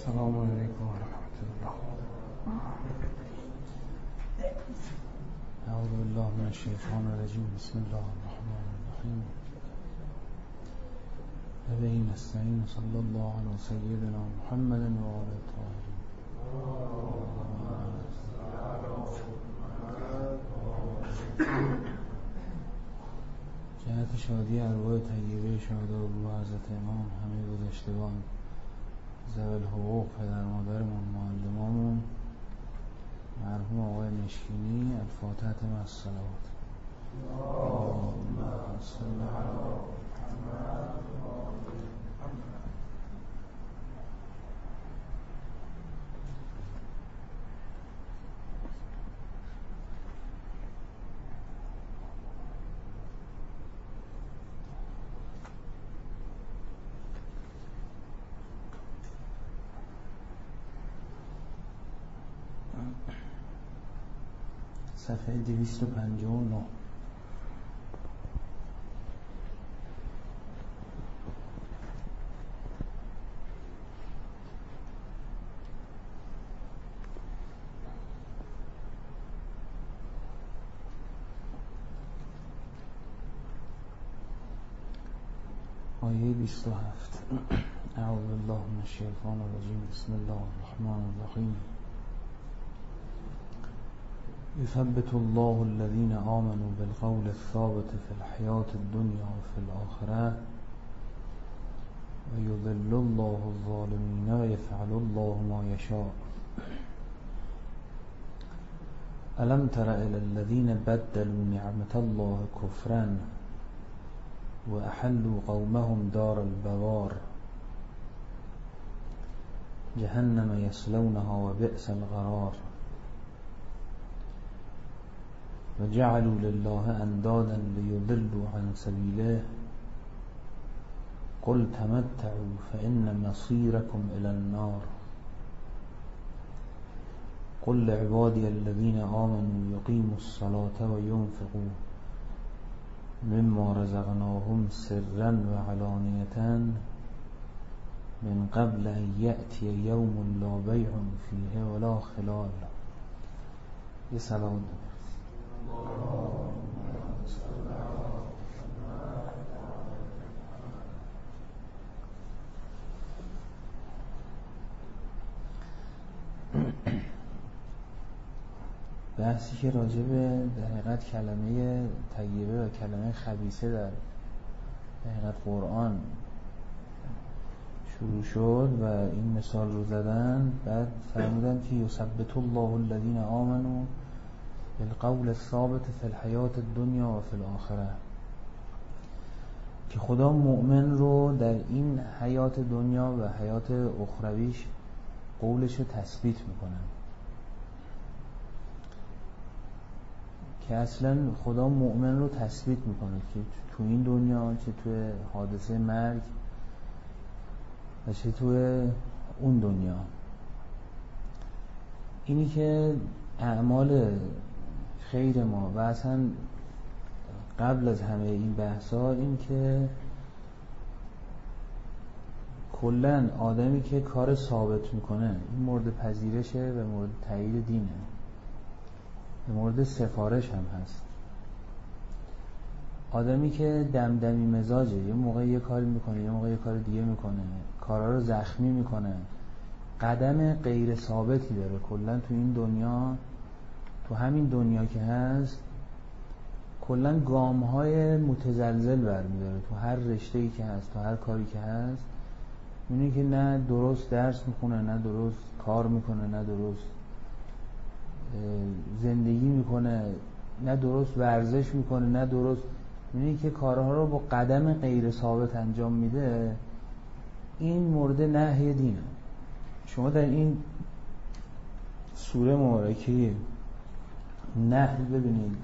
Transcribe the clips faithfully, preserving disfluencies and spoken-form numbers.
السلام علیکم و رحمت الله. اعوذ بالله من الشیطان الرجیم. بسم الله الرحمن الرحیم. و به نستعین. صلی الله علی سیدنا محمد و آل الطاهرین. جهت شادی ارواح طیبه شهدا و روح حضرت امام، همه گذشتگان، ذوی الحقوق، پدر مادرمون، معلمامون، مرحوم آقای مشکینی، الفاتحه مع الصلوات. اللهم صل علی محمد. صفحه دویست و پنجاه و نه. آیه بیست و هفت. اعوذ بالله من الشیطان الرجیم. بسم الله الرحمن الرحیم. يثبت الله الذين آمنوا بالقول الثابت في الحياة الدنيا وفي الآخرة ويذل الله الظالمين ويفعل الله ما يشاء. ألم تر إلى الذين بدلوا نعمة الله كفرا وأحلوا قومهم دار البوار جهنم يصلونها وبئس القرار وجعلوا لله أندادا ليضلوا عن سبيله قل تمتعوا فإن مصيركم إلى النار قل لعبادي الذين آمنوا يقيموا الصلاة وينفقوا مما رزقناهم سرا وعلانية من قبل أن يأتي يوم لا بيع فيه ولا خلال. یه سلام بحثی که راجع به در حقیقت کلمه طیبه و کلمه خبیثه در حقیقت قرآن شروع شد و این مثال رو زدن. بعد فرمودن که یثبت الله الذین آمنوا بالقول الثابت فی الحیاة الدنیا و فی الآخرة، که خدا مؤمن رو در این حیات دنیا و حیات اخرویش قولش رو تثبیت میکنن. که اصلا خدا مؤمن رو تثبیت میکنه که تو این دنیا، چه تو حادثه مرگ و چه تو اون دنیا. اینی که اعمال خیر ما و اصلا قبل از همه این بحثا این که کلن آدمی که کار ثابت میکنه این مورد پذیرشه و مورد تایید دینه، مورد سفارش هم هست. آدمی که دمدمی مزاجه، یه موقع یه کاری میکنه یه موقع یه کار دیگه میکنه، کارها رو زخمی میکنه، قدم غیر ثابتی داره کلا تو این دنیا، تو همین دنیا که هست کلا گام‌های متزلزل برمی‌داره تو هر رشته‌ای که هست، تو هر کاری که هست. می‌بینی که نه درست درس میخونه، نه درست کار میکنه، نه درست زندگی میکنه، نه درست ورزش میکنه، نه درست. می‌بینی که کارها رو با قدم غیر ثابت انجام میده. این مورد نهی دینه. شما در این سوره مبارکه نحل ببینید،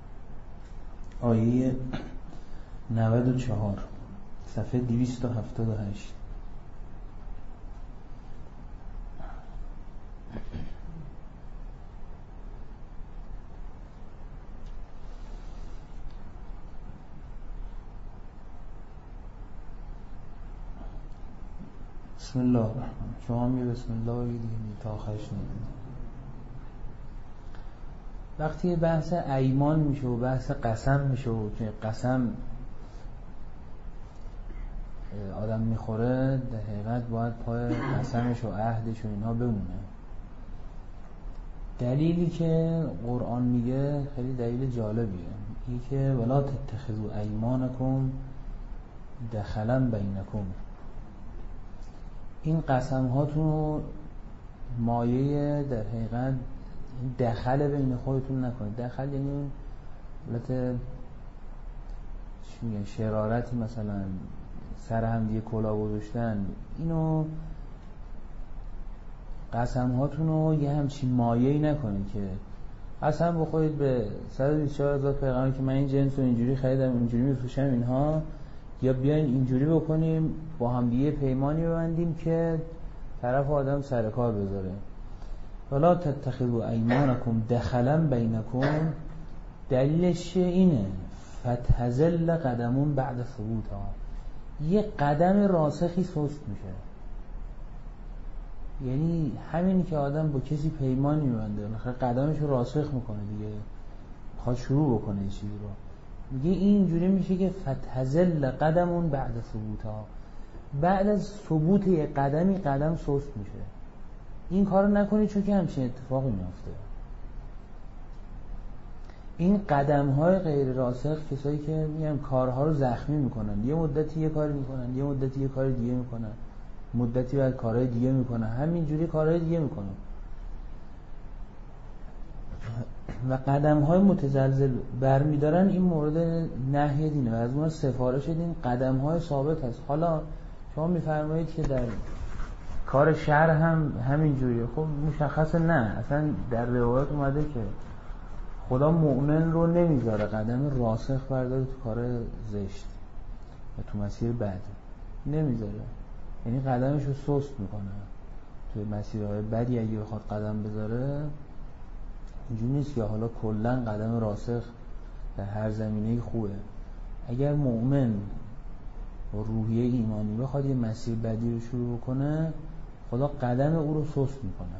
آیه نود و چهار، صفحه دویست و هفتاد و هشت. بسم الله الرحمن. شما هم یه بسم الله بگید تا آخرش نگید. وقتی بحث ایمان میشه و بحث قسم میشه و که قسم آدم میخوره، در حقیقت باید پای قسمش و عهدش و اینا بمونه. دلیلی که قرآن میگه خیلی دلیل جالبیه، این که ولا تتخذوا ایمانکم دخلا بینکم، این قسم هاتون رو مایه در حقیقت دخل بین خودتون نکنید. دخل یعنی حالت چی میگن، شرارتی، مثلا سر هم دیگه کلا گذاشتن. اینو قسم هاتون رو یه همچین مایه‌ای نکنید که قسم بخورید به صد و بیست و چهار هزار پیغمبر که من این جنس رو اینجوری خریدم، اینجوری میفروشم اینها، یا بیاین اینجوری بکنیم با هم دیگه پیمانی ببندیم که طرف آدم سر کار بذاره. ولا تتخذوا ایمانکم دخلا بینکم، دلیلش اینه فتزل قدمون بعد ثبوتها، یه قدم راسخی سست میشه. یعنی همین که آدم با کسی پیمانی میبنده، مثلا قدمش رو راسخ میکنه دیگه، خواهد شروع بکنه چیزی رو، میگه اینجوری میشه که فتزل قدمون بعد ثبوتها، بعد از ثبوت یه قدمی قدم سست میشه. این کارو نکنید چون که همچین اتفاقی میفته. این قدم‌های غیر راسخ کسایی که میگن کارها رو زخمی میکنن، یه مدتی یه کاری میکنن، یه مدتی یه کار دیگه میکنن، مدتی بعد کارهای دیگه میکنن، همینجوری کارهای دیگه میکنن و قدم‌های متزلزل برمیدارن. این مورد نهی دینه و از اون سفارش دین قدم‌های ثابت هست. حالا شما میفرمایید که در کار شر هم همینجوریه، خب مشخصه نه، اصلا در روایت اومده که خدا مؤمن رو نمیذاره قدم راسخ برداره تو کار زشت و تو مسیر بد، نمیذاره، یعنی قدمش رو سست میکنه. تو مسیرهای بدی اگه بخواد قدم بذاره اینجوری نیست که حالا کلا قدم راسخ در هر زمینه خوبه. اگر مؤمن و روحیه ایمانی بخواد یه مسیر بدی رو شروع کنه، خدا قدم او رو سست میکنه.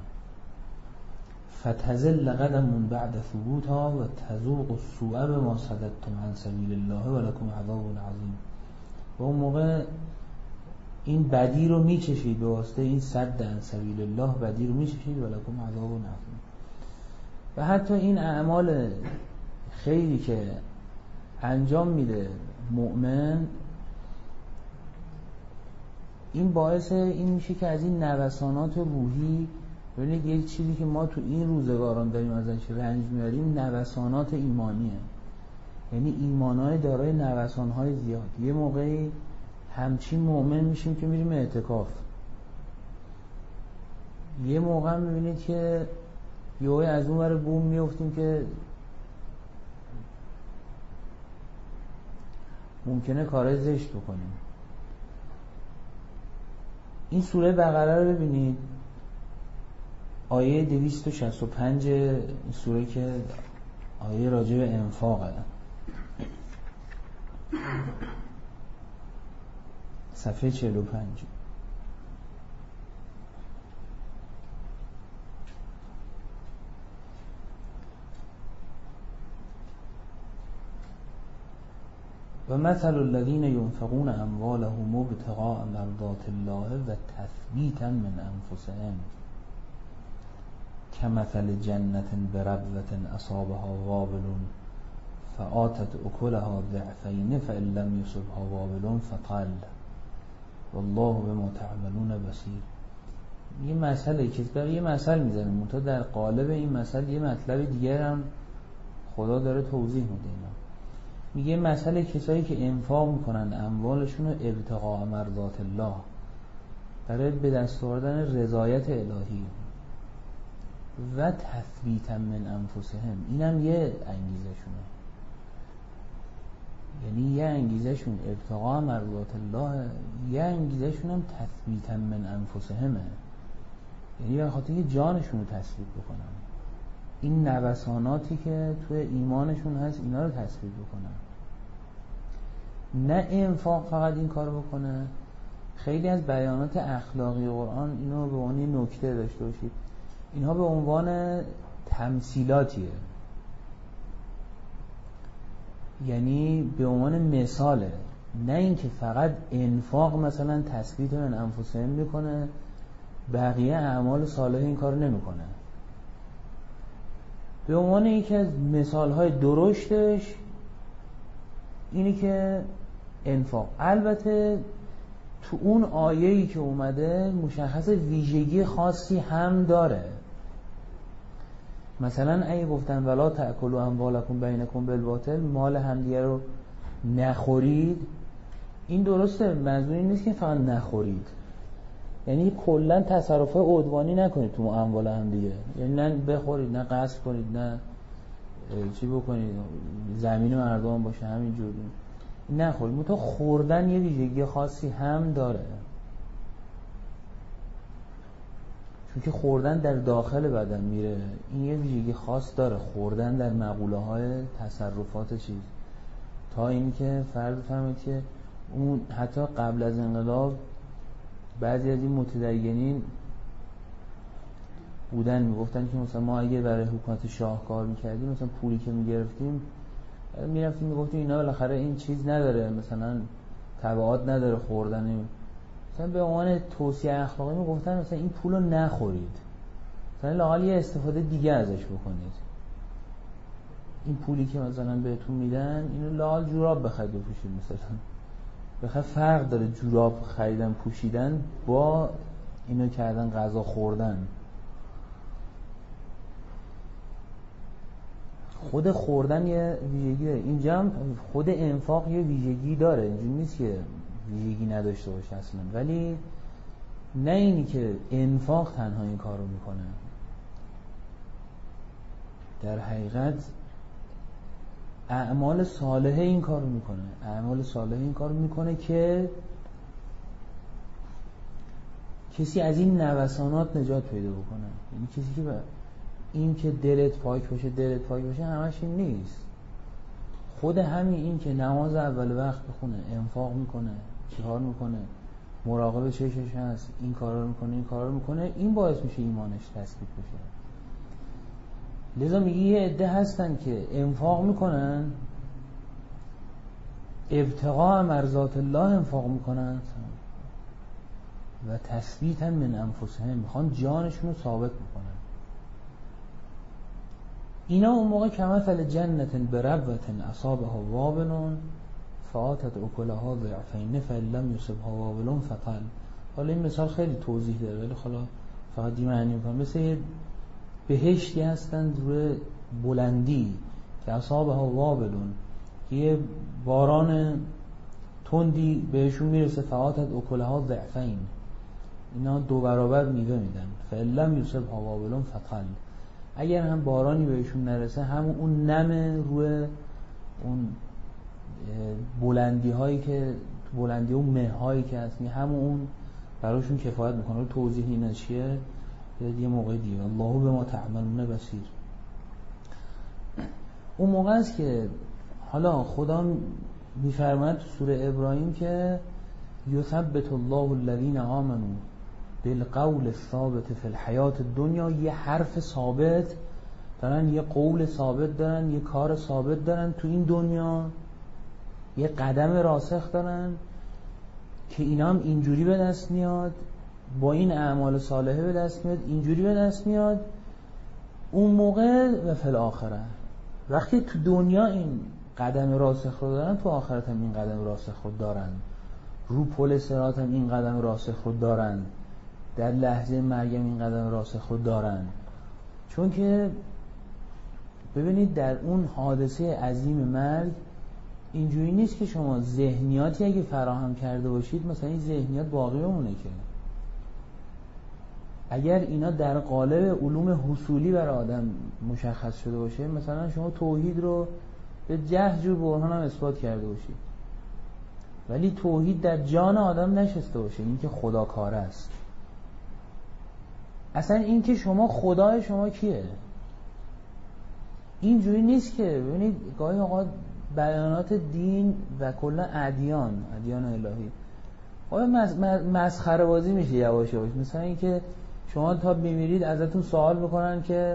فتزل قدم بعد ثبوتها و تذوق السوء بما صددتم عن سبیل الله و لکم عذاب عظیم. و اون موقع این بدی رو میچشید، به واسطه این صد عن سبیل الله بدی رو میچشید و لکم عذاب عظیم. و حتی این اعمال خیری که انجام میده مؤمن، این باعث این میشه که از این نوسانات روحی، ببینید یه چیزی که ما تو این روزگاران داریم ازش رنج میاریم نوسانات ایمانیه، یعنی ایمانهای دارای نوسانهای زیاد. یه موقعی همچین مؤمن میشیم که میریم اعتکاف، یه موقع میبینید که یهو از اون ور بوم میافتیم که ممکنه کارهای زشت بکنیم. این سوره بقره رو ببینید، آیه دویست و شصت و پنج این سوره که آیه راجع به انفاقه، صفحه چهل و پنج. و مثل الذين ينفقون اموالهم ابتغاء مرضات الله و تثبیتا من انفسهم كمثل جنة بربوة اصابها وابل فآتت اکلها ضعفین فإن لم يصبها وابل فطل والله بما تعملون بصیر. یه مسئله که یه مثل میزنه، منتها در قالب این مثل یه مطلب دیگر هم خدا داره توضیح میده. اینا میگه مسئله کسایی که انفاق میکنن اموالشون رو ابتغاء مرضات الله، برای به دست آوردن رضایت الهی و تثبیتا من انفسهم، اینم یه انگیزه شونه، یعنی یه انگیزه شون ابتغاء مرضات الله، یه انگیزه شون هم تثبیتا من انفسهمه، یعنی به خاطر اینکه جانشون رو تثبیت بکنن، این نوساناتی که توی ایمانشون هست اینا رو تثبیت بکنن. نه انفاق فقط این کار بکنه، خیلی از بیانات اخلاقی قرآن اینو به عنوان نکته داشته باشید، اینها به عنوان تمثیلاتیه، یعنی به عنوان مثاله، نه اینکه فقط انفاق مثلا تثبیت من انفسهم میکنه، بقیه اعمال صالح این کار نمیکنه. به عنوان یکی از مثالهای درشتش اینی که انفاق، البته تو اون آیه‌ای که اومده مشخص ویژگی خاصی هم داره. مثلا اگه گفتن ولا تأکلوا اموالکم بینکم بالباطل، مال همدیگه رو نخورید، این درسته، منظور این نیست که فقط نخورید، یعنی کلا تصرفات عدوانی نکنید تو اموال همدیگه، یعنی نه بخورید نه غصب کنید نه چی بکنید، زمین مردم باشه همینجوری نخورید. متو خوردن یه ویژگی خاصی هم داره، چون که خوردن در داخل بدن میره، این یه ویژگی خاص داره، خوردن در مقوله های تصرفات چیز، تا این که فرض بفرمایید که اون حتی قبل از انقلاب بعضی از این متدینین بودن میگفتن که مثلا ما اگه برای حکومت شاه کار میکردیم، مثلا پولی که میگرفتیم میرفتیم میگفتیم اینا بالاخره این چیز نداره، مثلا تبعات نداره خوردن، مثلا به عنوان توصیه اخلاقی میگفتن مثلا این پولو نخورید، مثلا لااقل یه استفاده دیگه ازش بکنید، این پولی که مثلا بهتون میدن اینو لااقل جوراب بخرید بپوشید، مثلا بخاطر فرق داره جوراب خریدن پوشیدن با اینو کردن غذا خوردن. خود خوردن یه ویژگی داره، اینجا هم خود انفاق یه ویژگی داره، اینجوری نیست که ویژگی نداشته باشه اصلا، ولی نه اینی که انفاق تنها این کار رو میکنه، در حقیقت اعمال صالحه این کار رو میکنه، اعمال صالحه این کار رو میکنه که کسی از این نوسانات نجات پیدا بکنه. یعنی کسی که این که دلت پاک باشه دلت پاک باشه همش این نیست، خود همین این که نماز اول وقت بخونه، انفاق میکنه، چیکار میکنه، مراقب چشش هست، این کارا رو میکنه این کارا رو میکنه، این باعث میشه ایمانش تثبیت بشه. لذا میگه یه عده هستن که انفاق میکنن، ابتغاء مرضات الله انفاق میکنن و تثبیتا من انفسهم، میخوان جانشون رو ثابت بکنن. اینا اون موقع کمثل جنت بربوة اصابها وابل فآتت اکلها ضعفین فإن لم یصبها وابل فطل. حالا این مثال خیلی توضیح داره ولی حالا فقط این معنی میکنم، مثل یه بهشتی هستند روی بلندی که اصابها وابل، یه باران تندی بهشون میرسه، فآتت اکلها ضعفین، اینا دو برابر میوه میدن، فإن لم یصبها وابل فطل، اگر هم بارانی بهشون نرسه همون اون نم روی اون بلندی هایی که بلندی اون مه هایی که هست همون اون براشون کفایت میکنه. توضیح اینا چیه یه موقع دیگه، الله به ما تعملون بصیر. اون موقع است که حالا خدا میفرماید تو سوره ابراهیم که یثبت الله الذین آمنوا بالقول الثابت فی الحیات الدنیا، یه حرف ثابت دارن، یه قول ثابت دارن، یه کار ثابت دارن تو این دنیا، یه قدم راسخ دارن که اینا هم اینجوری به دست میاد، با این اعمال صالحه به دست میاد، اینجوری به دست میاد. اون موقع و فی الاخره، وقتی تو دنیا این قدم راسخ رو دارن، تو آخرت هم این قدم راسخ رو دارن، رو پل صراط هم این قدم راسخ رو دارن، در لحظه مرگم این قدم راسخ رو دارن. چون که ببینید در اون حادثه عظیم مرگ اینجوری نیست که شما ذهنیاتی اگه فراهم کرده باشید مثلا این ذهنیات باقی بمونه، که اگر اینا در قالب علوم حصولی برای آدم مشخص شده باشه، مثلا شما توحید رو به جه جور برهان هم اثبات کرده باشید، ولی توحید در جان آدم نشسته باشه، این که خدا کار است. اصلا این که شما خدای شما کیه اینجوری نیست که ببینید گاهی اوقات بیانات دین و کلا ادیان ادیان الهی آیا مسخره بازی میشه یواش یواش. مثلا اینکه شما تا بمیرید ازتون سوال میکنن که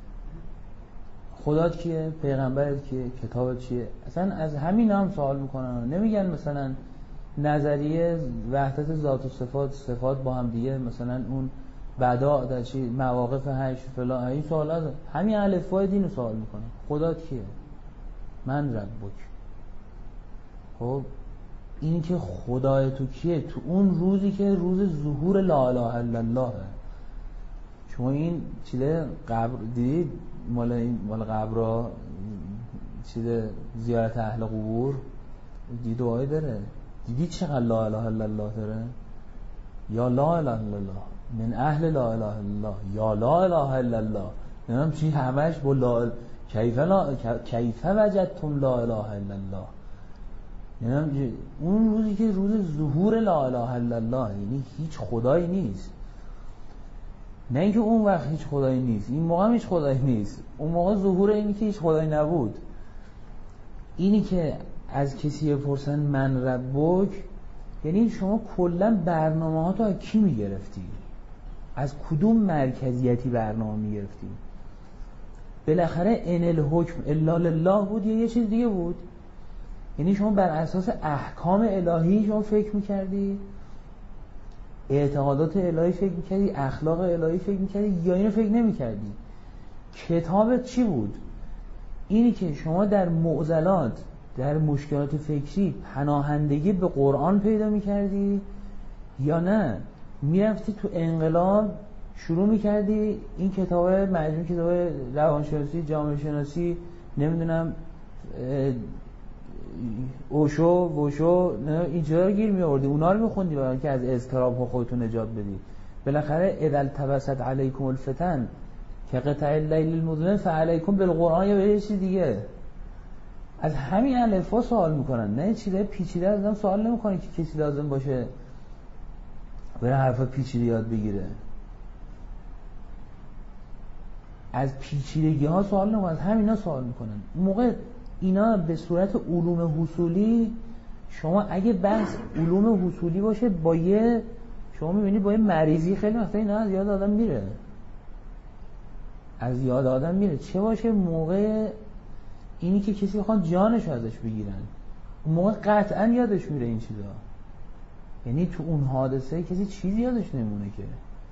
خدات کیه، پیغمبرت کیه، کتابت چیه. اصلا از همین هم سوال میکنن. نمیگن مثلا نظریه وحدت ذات و صفات، صفات با هم دیگه، مثلا اون بداع در چی، مواقف هشت فلان، این سوالات. همین الفبای دین رو سوال میکنن. خدات کیه؟ من ربک. خب این که خدای تو کیه، تو اون روزی که روز ظهور لا اله الا الله. شما این چیله قبر دیدید؟ مال این مال قبرها چیله زیارت اهل قبور دید دعایی داره. دیدید چقدر لا اله الا الله داره؟ یا لا اله الا الله، من اهل لا اله الا الله، یا لا اله الا الله. نمیدونم چی همش با لا کیف لا کیف وجدتم لا اله الا الله. یعنی اون روزی که روز ظهور لا اله الا الله، یعنی هیچ خدایی نیست. نه اینکه اون وقت هیچ خدایی نیست، این موقع هیچ خدایی نیست. اون موقع ظهور اینی که هیچ خدایی نبود. اینی که از کسی بپرسن من ربک، یعنی شما کلا برنامه ها تو از کی میگرفتی؟ از کدوم مرکزیتی برنامه میگرفتی؟ بالاخره ان الحکم الا لله بود یا یه چیز دیگه بود؟ یعنی شما بر اساس احکام الهی شما فکر میکردی، اعتقادات الهی فکر میکردی، اخلاق الهی فکر میکردی، یا اینو فکر نمیکردی؟ کتابت چی بود؟ اینی که شما در معضلات، در مشکلات فکری پناهندگی به قرآن پیدا میکردی یا نه میرفتی تو انقلاب شروع میکردی این کتاب مجموع کتاب روانشناسی، جامعه شناسی، نمیدونم اوشو ووشو اینجا رو گیر میآوردی، اونا رو میخوندی برای اینکه از اضطراب ها خودتون نجات بدید. بالاخره اذا التبست علیکم الفتن که قطع اللیل المظلم فعلیکم بالقرآن یا به یه چیز دیگه. از همین الفا سوال میکنن، نه چیزای پیچیده ازم سوال نمیکنن که کسی لازم باشه بره حرفا پیچیده یاد بگیره. از پیچیدگی ها سوال نمیکنن، از همینا سوال میکنن. اون موقع اینا به صورت علوم حصولی، شما اگه بحث علوم حصولی باشه با یه، شما میبینید با یه مریضی خیلی وقتا اینا از یاد آدم میره، از یاد آدم میره. چه باشه موقع اینی که کسی بخوان جانش ازش بگیرن، اون موقع قطعا یادش میره این چیزا. یعنی تو اون حادثه کسی چیزی یادش نمونه که،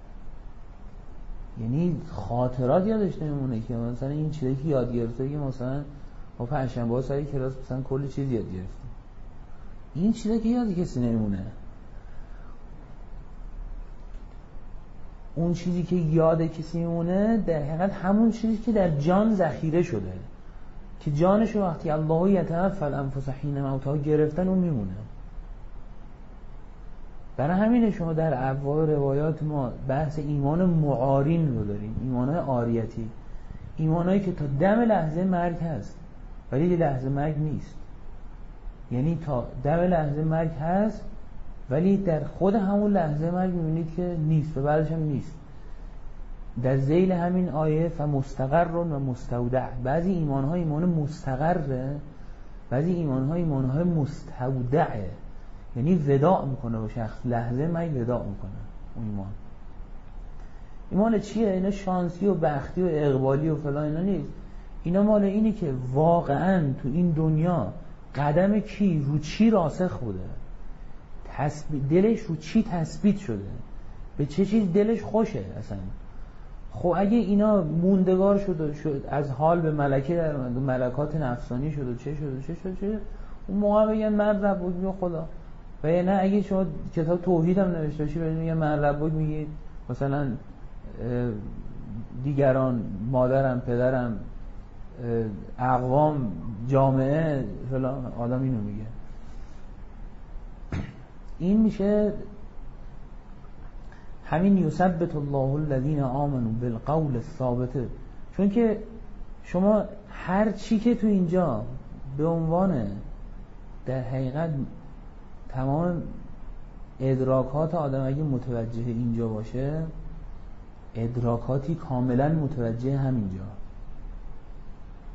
یعنی خاطرات یادش نمونه که مثلا این چیزی که یاد گرفته که مثلا ما پنجشنبه ها سر کلاس مثلا کلی چیز یاد گرفتیم، این چیزی که یاد کسی نمونه. اون چیزی که یاد کسی میمونه در حقیقت همون چیزی که در جان ذخیره شده، که جانشو وقتی الله یتوفی الانفس حین موتها گرفتن اون میمونه. برای همینه شما در ابواب روایات ما بحث ایمان معارین رو داریم، ایمانهای عاریتی، ایمانهایی که تا دم لحظه مرگ هست ولی لحظه مرگ نیست. یعنی تا دم لحظه مرگ هست ولی در خود همون لحظه مرگ میبینید که نیست و بعدش هم نیست. در ذیل همین آیه فمستقر و مستودع، بعضی ایمانها ایمان مستقره، بعضی ایمانها ایمانهای مستودعه، یعنی وداع میکنه با شخص، لحظه مرگ وداع میکنه. اون ایمان ایمان چیه؟ اینا شانسی و بختی و اقبالی و فلان اینا نیست. اینا مال اینه که واقعا تو این دنیا قدم کی رو چی راسخ بوده، تثبیت دلش رو چی تثبیت شده، به چه چیز دلش خوشه اصلا. خب اگه اینا موندگار شد و شد از حال به ملکه در ملکات نفسانی شد و چه شد و چه شد چه اون موقع بگن من ربک بی خدا. و یا نه اگه شما کتاب توحید هم نوشته باشی بگن من ربک میگید مثلا دیگران، مادرم، پدرم، اقوام، جامعه فلان، آدم اینو میگه. این میشه همین یثبت الله الذین آمنوا بالقول الثابت. چون که شما هر چی که تو اینجا به عنوان در حقیقت تمام ادراکات آدم اگه متوجه اینجا باشه، ادراکاتی کاملا متوجه همینجا،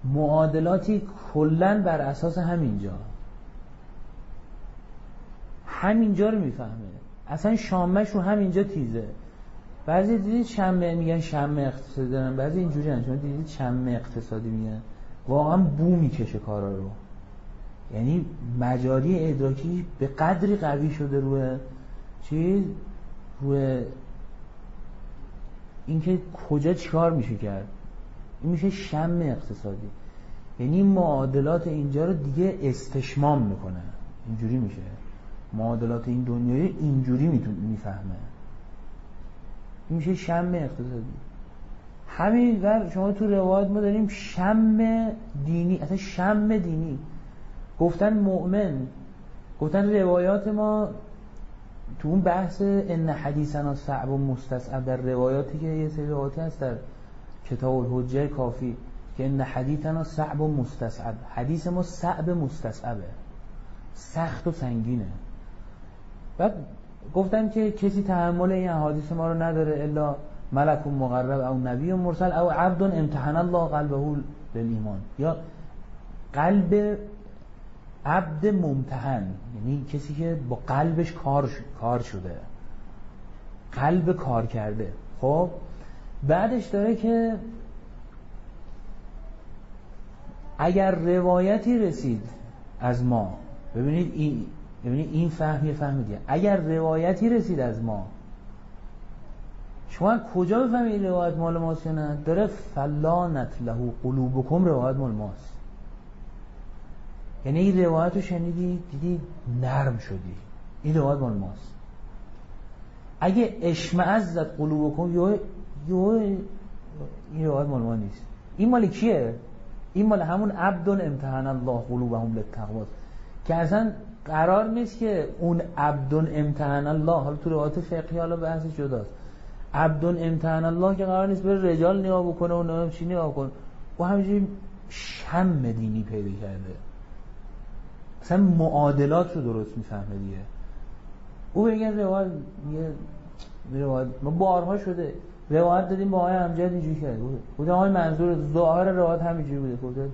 معادلاتی کلن بر اساس همینجا، همینجا رو میفهمه، اصلا شامش رو همینجا تیزه. بعضی دیدید شمه میگن شمه اقتصادی دارن، بعضی اینجوری هن، شما دیدید شمه اقتصادی میگن، واقعا بو میکشه کارا رو. یعنی مجاری ادراکی به قدری قوی شده روی چیز، روی اینکه کجا چیکار میشه کرد. این میشه شم اقتصادی. یعنی معادلات اینجا رو دیگه استشمام میکنه، اینجوری میشه معادلات این دنیای اینجوری میفهمه. این میشه شم اقتصادی. همین ور شما تو روایت ما داریم شم دینی، اصلا شم دینی گفتن مؤمن، گفتن روایات ما تو اون بحث ان حدیثنا صعب و مستصعب، در روایاتی که یه سری روایاتی هست در کتاب الحجه کافی که ان حدیثنا صعب و مستصعب، حدیث ما صعب مستصعبه، سخت و سنگینه. بعد گفتن که کسی تحمل این احادیث ما رو نداره الا ملک مقرب او نبی مرسل او عبد امتحن الله قلبه للایمان، یا قلب عبد ممتحن، یعنی کسی که با قلبش کار کار شده، قلب کار کرده. خب بعدش داره که اگر روایتی رسید از ما، ببینید این ببینید این فهمی فهمیدید، اگر روایتی رسید از ما، شما کجا بفهمید این روایت مال ماست یا نه؟ داره فلانت له قلوبکم، روایت مال ماست. یعنی این روایت رو شنیدی دیدی نرم شدی، این روایت مال ماست. اگه اشمعزت قلوبکم، یو یو این روایت مال ما نیست. این مال کیه؟ این مال همون عبد امتحن الله قلوبهم للتقوا، که اصلا قرار نیست که اون عبد امتحن الله، حالا تو روایت فقهی حالا بحث جداست، عبد امتحن الله که قرار نیست بره رجال نگاه بکنه و نمیدونم چی نگاه کنه، و همینجوری شم دینی پیدا کرده، اصلا معادلات رو درست میفهمه دیگه. او بگن روایت میگه روایت ما بارها شده روایت دادیم با آقای امجد اینجوری کرد، بوده آقای منظور ظاهر روایت همینجوری بوده، بوده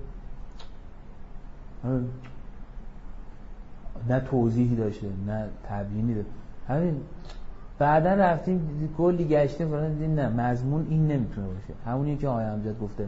نه توضیحی داشته نه تبیینی داشته، همین بعدا رفتیم کلی گشتیم فران دیدیم نه مضمون این نمیتونه باشه، همونی که آقای امجد گفته.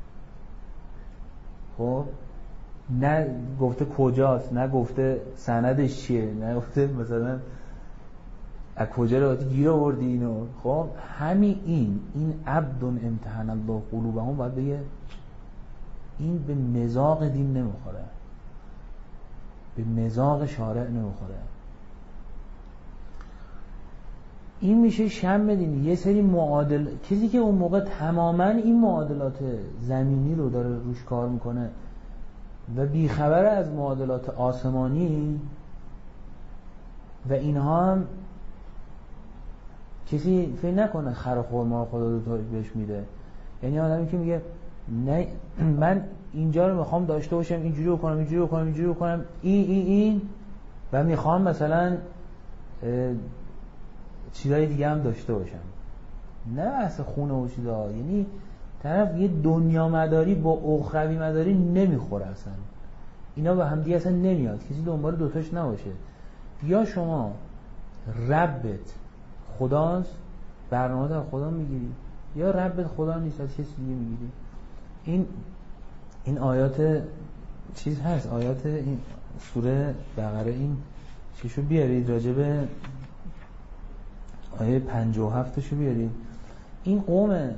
خب نه گفته کجاست، نه گفته سندش چیه، نه گفته مثلا از کجا رو گیر آوردی اینو. خب همین این این عبد امتحن الله قلوبهم باید بگه این به مذاق دین نمیخوره، به مذاق شارع نمیخوره. این میشه شم دینی. یه سری معادل، کسی که اون موقع تماما این معادلات زمینی رو داره روش کار میکنه و بیخبر از معادلات آسمانی و اینها، هم کسی فکر نکنه خر و خرما خدا دو تا بهش میده. یعنی آدمی که میگه نه من اینجا رو میخوام داشته باشم، اینجوری بکنم اینجوری بکنم اینجوری بکنم این این این و میخوام مثلا چیزای دیگه هم داشته باشم، نه اصلا خونه و چیزا. یعنی طرف یه دنیا مداری با اخروی مداری نمیخوره، اصلا اینا به هم دیگه اصلا نمیاد. کسی دنبال دوتاش نباشه. یا شما ربت خداست، برنامه در خدا میگیری، یا ربت خدا نیست از کسی دیگه میگیری. این این آیات چیز هست، آیات این سوره بقره این چیشو بیارید، راجبه آیه پنجاه و هفتشو بیارید. این قوم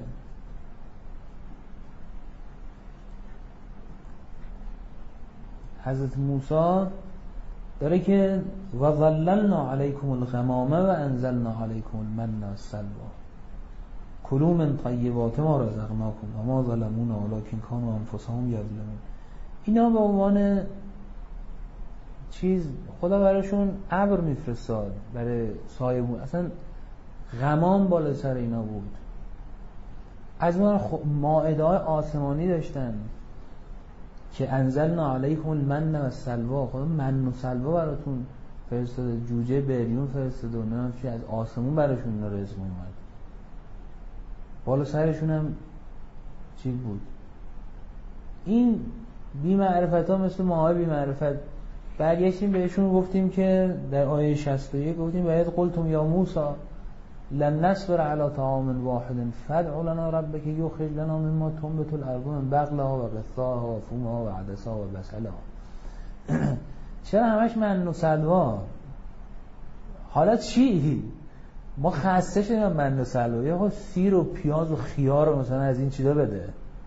حضرت موسی داره که و ظللنا علیکم الغمام و انزلنا علیکم المن والسلوى کلوا من طیبات ما رزقناکم و ما ظلمونا ولکن کانوا انفسهم یظلمون. اینا به عنوان چیز خدا براشون ابر میفرستاد برای سایه بود، اصلا غمام بالا سر اینا بود. از اون مائده های آسمانی داشتن که انزلنا علیکم المن والسلوى، خدا من و سلوا براتون فرستاده، جوجه بریون فرستاده و نه چی، از آسمون براشون اینا رزق اومد. بالا سرشون هم چی بود. این بی معرفت ها مثل ماهای بی معرفت برگشتیم بهشون گفتیم که در آیه شصت و یک گفتیم و اذ قلتم یا موسی لن نصبر على طعام واحد فادع لنا ربك يخرج لنا مما تنبت الارض من بقلها و قثائها و فومها و عدسها و بصلها. چرا همش من و سلوا؟ حالا چی؟ ما خسته شدیم من و سلوا، یا سیر و پیاز و خیار و مثلا از این چیزا بده.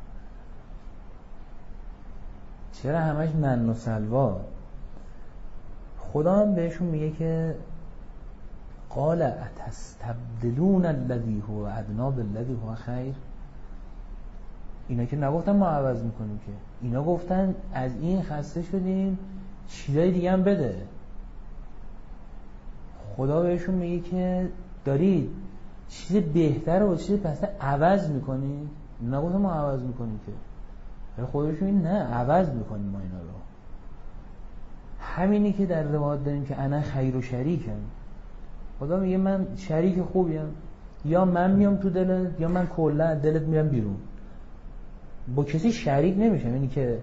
چرا همش من و سلوا؟ خدا هم بهشون میگه که قال اتستبدلون الذی هو ادنی بالذی هو خیر. اینا که نگفتن ما عوض میکنیم، که اینا گفتن از این خسته شدیم چیزای دیگه هم بده. خدا بهشون میگه که دارید چیز بهتر و چیز پسته عوض میکنید. نگفتن ما عوض میکنیم، که خودشون این نه عوض میکنیم ما اینا رو. همینی که در روایت داریم که انا خیر و شریکم. خدا میگه من شریک خوبیم، یا من میام تو دلت یا من کلا دلت میرم بیرون. با کسی شریک نمیشم، یعنی که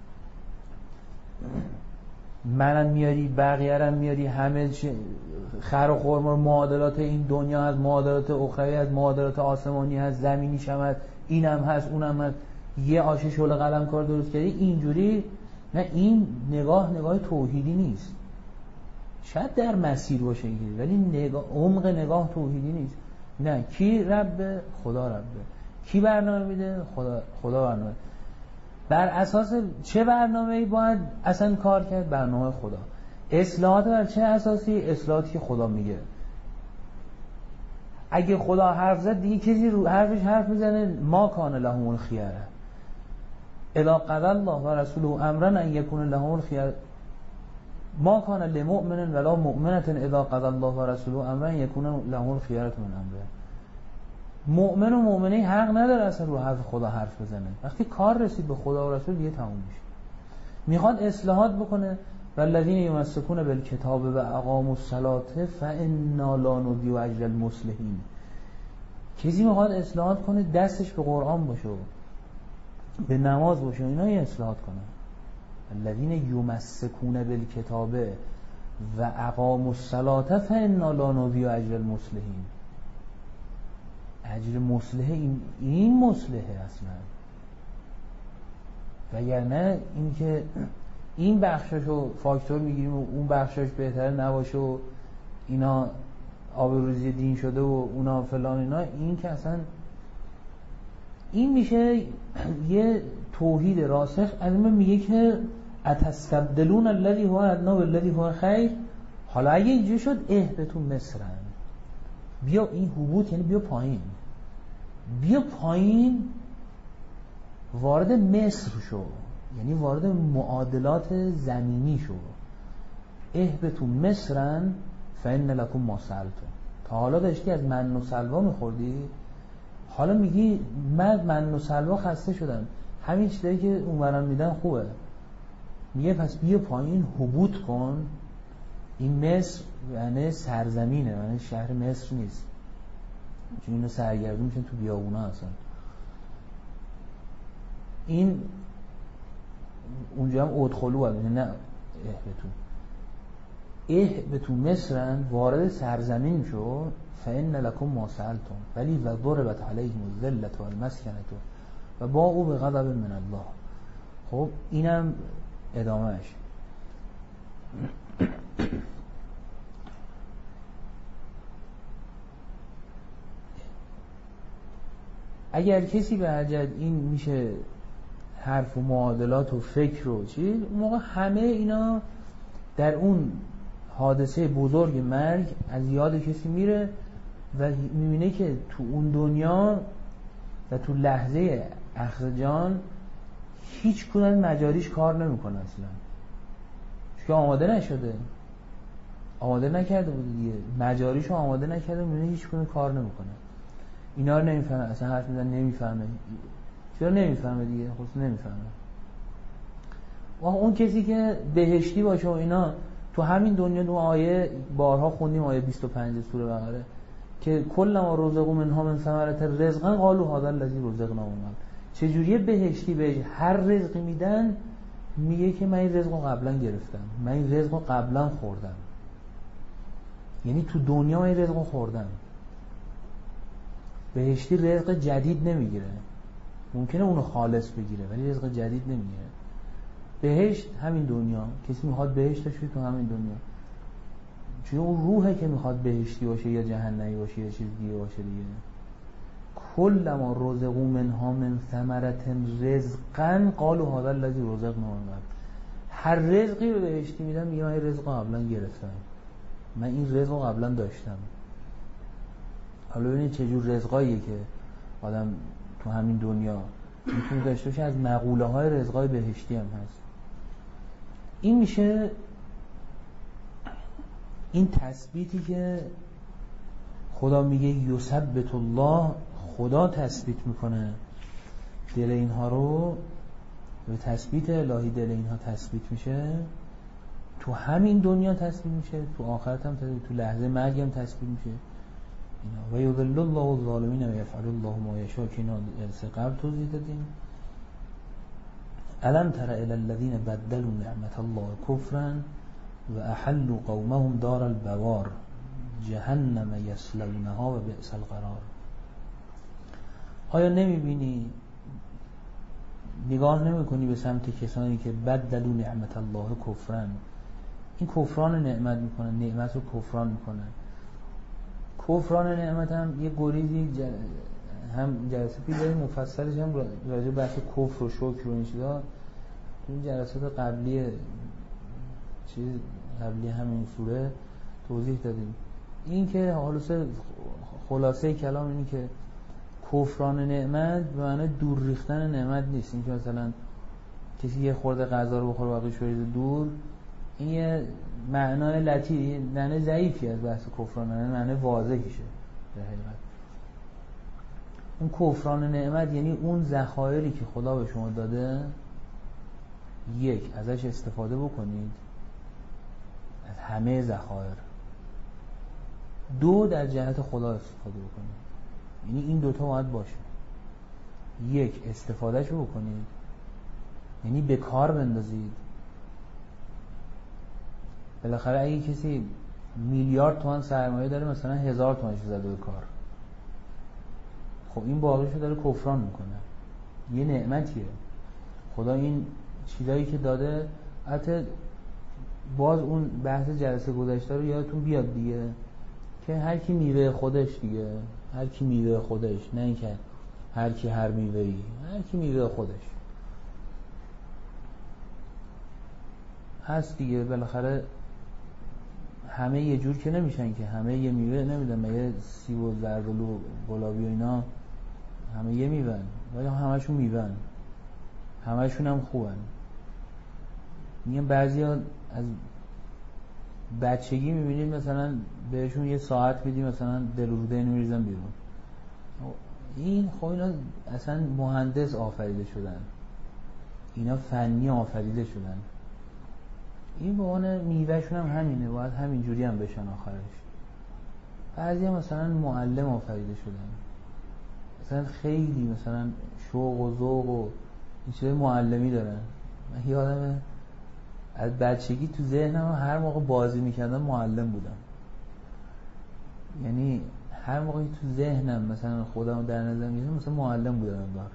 منم میاری بقیه رم میاری، همه خر و خرما معادلات این دنیا هست، معادلات اخروی هست، معادلات آسمانی هست، زمینیش هم هست، اینم هست اونم هست، یه آشه شل قلم کار درست کردی اینجوری. نه، این نگاه نگاه توحیدی نیست. شاید در مسیر باشه اینجوری، ولی نگاه عمق نگاه توحیدی نیست. نه، کی ربه؟ خدا ربه. کی برنامه میده؟ خدا خدا برنامه. بر اساس چه برنامه‌ای باید اصلا کار کرد؟ برنامه خدا. اصلاحات بر چه اساسی؟ اصلاحاتی که خدا میگه. اگه خدا حرف زد دیگه کسی رو حرفش حرف میزنه؟ ما کان لهم الخیره اذا قضى الله و رسوله امرا ان یکون لهم الخیره ما کان لمؤمن ولا مؤمنه اذا قضى الله و رسوله امرا ان یکون لهم الخیره من امره. مؤمن و مؤمنه حق نداره اصلا رو حرف خدا حرف بزنه. وقتی کار رسید به خدا و رسول دیگه تموم میشه. میخواد اصلاحات بکنه، والذین یمسکون بالکتاب و اقاموا الصلاة فانا لا نضیع اجر المصلحین. کسی میخواد اصلاحات کنه دستش به قرآن باشه، به نماز باشه، اینا اصلاحات کنه. الذین یمسکون بالکتاب و اقاموا الصلاة فانا لا نضیع اجر المصلحین. اجر مصلحه این این مصلحه اصلا. وگرنه این که این بخششو فاکتور میگیریم و اون بخشش بهتر نباشه و اینا آبروریزی دین شده و اونا فلان اینا، این که اصلا این میشه یه توحید راسخ. از این میگه که اتستبدلون الذی هو ادنی بالذی هو خیر. حالا اگه اینجوری شد اهبطوا مصر، بیا این هبوط یعنی بیا پایین، بیا پایین وارد مصر شو، یعنی وارد معادلات زمینی شو. اهبطوا مصرا فان لکم ما سألتم. تا حالا داشتی از من و سلوا میخوردی، حالا میگی من من و سلوا خسته شدم، همین چیزایی که اونورم میدن خوبه. میگه پس بیا پایین هبوط کن. این مصر یعنی سرزمینه، یعنی شهر مصر نیست، چون اینو سرگردون میشن تو بیابونا اصلا. این اونجا هم ادخلو باید نه اهبتون اهبتون مصرن، وارد سرزمین شو. فإن لکم ما سألتم ولی و ضربت علیهم الذلة والمسکنة و باءوا بغضب من الله. خب اینم ادامهش. اگر کسی به حجت این میشه حرف و معادلات و فکر و چیز، اون موقع همه اینا در اون حادثه بزرگ مرگ از یاد کسی میره و میبینه که تو اون دنیا و تو لحظه اخذ جان هیچ کدوم مجاریش کار نمیکنه اصلا، چون آماده نشده، آماده نکرده بود دیگه، مجاریشو آماده نکرده، میبینه هیچ کدوم کار نمیکنه. اینا رو نمیفهمه، اصلا حرف میزنه نمیفهمه. چرا نمیفهمه دیگه؟ خودش نمیفهمه. و اون کسی که بهشتی باشه و اینا، تو همین دنیا دو آیه بارها خوندیم، آیه بیست و پنج سوره بقره که کل ما رزقوا منها من ثمرة رزقا قالوا هذا الذی رزقنا من قبل. چجوریه بهشتی بهش هر رزقی میدن میگه که من این رزق رو قبلا گرفتم، من این رزق رو قبلا خوردم، یعنی تو دنیا من این رزق رو خوردم. بهشتی رزق جدید نمیگیره، ممکنه اونو خالص بگیره ولی رزق جدید نمیگیره. بهشت همین دنیا، کسی میخواد بهشتش تو همین دنیا، چون اون روحه که میخواد بهشتی باشه یا جهنمی باشه یا چیز دیگه باشه دیگه. کلما رزقوا منها من ثمرة رزقا قالوا هذا الذی رزقنا من قبل. هر رزقی به بهشتی میدم میگه من این رزق قبلا گرفتم، من این رزق قبلا داشتم. حالا ببینید چه جور رزقاییه که آدم تو همین دنیا میتونه داشته باشه. از مقوله های رزقای بهشتی هم هست. این میشه این تثبیتی که خدا میگه یثبت الله، خدا تثبیت میکنه دل اینها رو، به تثبیت الهی دل اینها تثبیت میشه، تو همین دنیا تثبیت میشه، تو آخرت هم تثبیت، تو لحظه مرگ هم تثبیت میشه. و یضل الله الظالمین و یفعل الله ما یشاء که اینا از قبل توضیح دادیم. الم تر الی الذین بدلوا نعمت الله کفرا و احلوا قومهم دار البوار جهنم یصلونها و بئس القرار. آیا نمیبینی، نگاه نمیکنی به سمت کسانی که بدلوا نعمت الله کفرا، این کفران نعمت میکنن، نعمت رو کفران میکنن. کفران نعمت هم یه گریزی جل... هم جلسه پیش داریم مفصلش هم راجع بحث کفر و شکر و این چیزا تو این جلسات قبلی چیز قبلی همین سوره توضیح دادیم. این که خلاصه خلاصه کلام اینه که کفران نعمت به معنی دور ریختن نعمت نیست. این که مثلا کسی یه خورده غذا رو بخوره باقیش بریزه دور، این یه معنای لطیفی، معنای ضعیفی از بحث کفران نعمت، معنای واضحیشه در حقیقت. اون کفران نعمت یعنی اون ذخایری که خدا به شما داده، یک ازش استفاده بکنید، از همه ذخایر. دو در جهت خدا استفاده بکنید، یعنی این دوتا باید باشه. یک استفادهش رو بکنید، یعنی به کار بندازید. بالاخره اگه کسی میلیارد تومان سرمایه داره مثلا هزار تومانش زده به کار، خب این باقیشو داره کفران میکنه. یه نعمتیه خدا این چیزایی که داده. البته باز اون بحث جلسه گذشته رو یادتون بیاد دیگه که هر کی میوه خودش دیگه، هر کی میوه خودش، نه اینکه هر کی هر میوه‌ای، هر کی میوه خودش هست دیگه. بالاخره همه یه جور که نمیشن که همه یه میوه نمیدن، یه سیب و زردالو و گلابی و اینا همه یه میوهن ولی همشون میوهن، همشون هم خوبن. میگن بعضیا از بچگی میبینید مثلا بهشون یه ساعت میدی مثلا دل و روده میریزن بیرون. این خب اینا اصلا مهندس آفریده شدن، اینا فنی آفریده شدن. این به عنوان میوهشون هم همینه، باید همین جوری هم بشن آخرش. بعضی هم مثلا معلم آفریده شدن، مثلا خیلی مثلا شوق و ذوق و این چیزای معلمی دارن. من یادمه از بچگی تو ذهنم هر موقع بازی میکردم معلم بودم، یعنی هر موقع تو ذهنم مثلا خودم در نظر میگیرم مثلا معلم بودم انگار،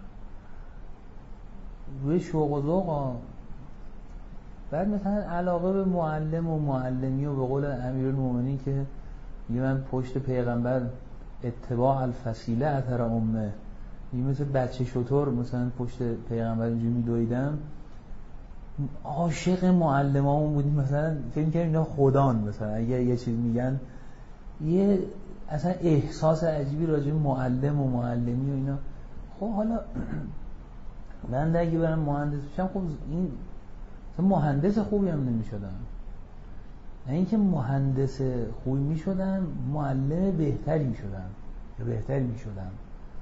روی شوق و ذوق. بعد مثلا علاقه به معلم و معلمی و به قول امیرالمومنین که میگه من پشت پیغمبر اتباع الفسیله اثر امه، میگه مثل بچه شطور مثلا پشت پیغمبر اینجوری میدویدم، عاشق معلمامون بودیم. مثلا فکر می‌کردیم اینا خدان، مثلا اگه یه چیز میگن یه اصلا احساس عجیبی راجع به معلم و معلمی و اینا. خب حالا من اگه برم مهندس بشم، خب این مثلا مهندس خوبی هم نمی‌شدم، نه اینکه مهندس خوبی می‌شدم، معلم بهتری می‌شدم یا بهتری می‌شدم.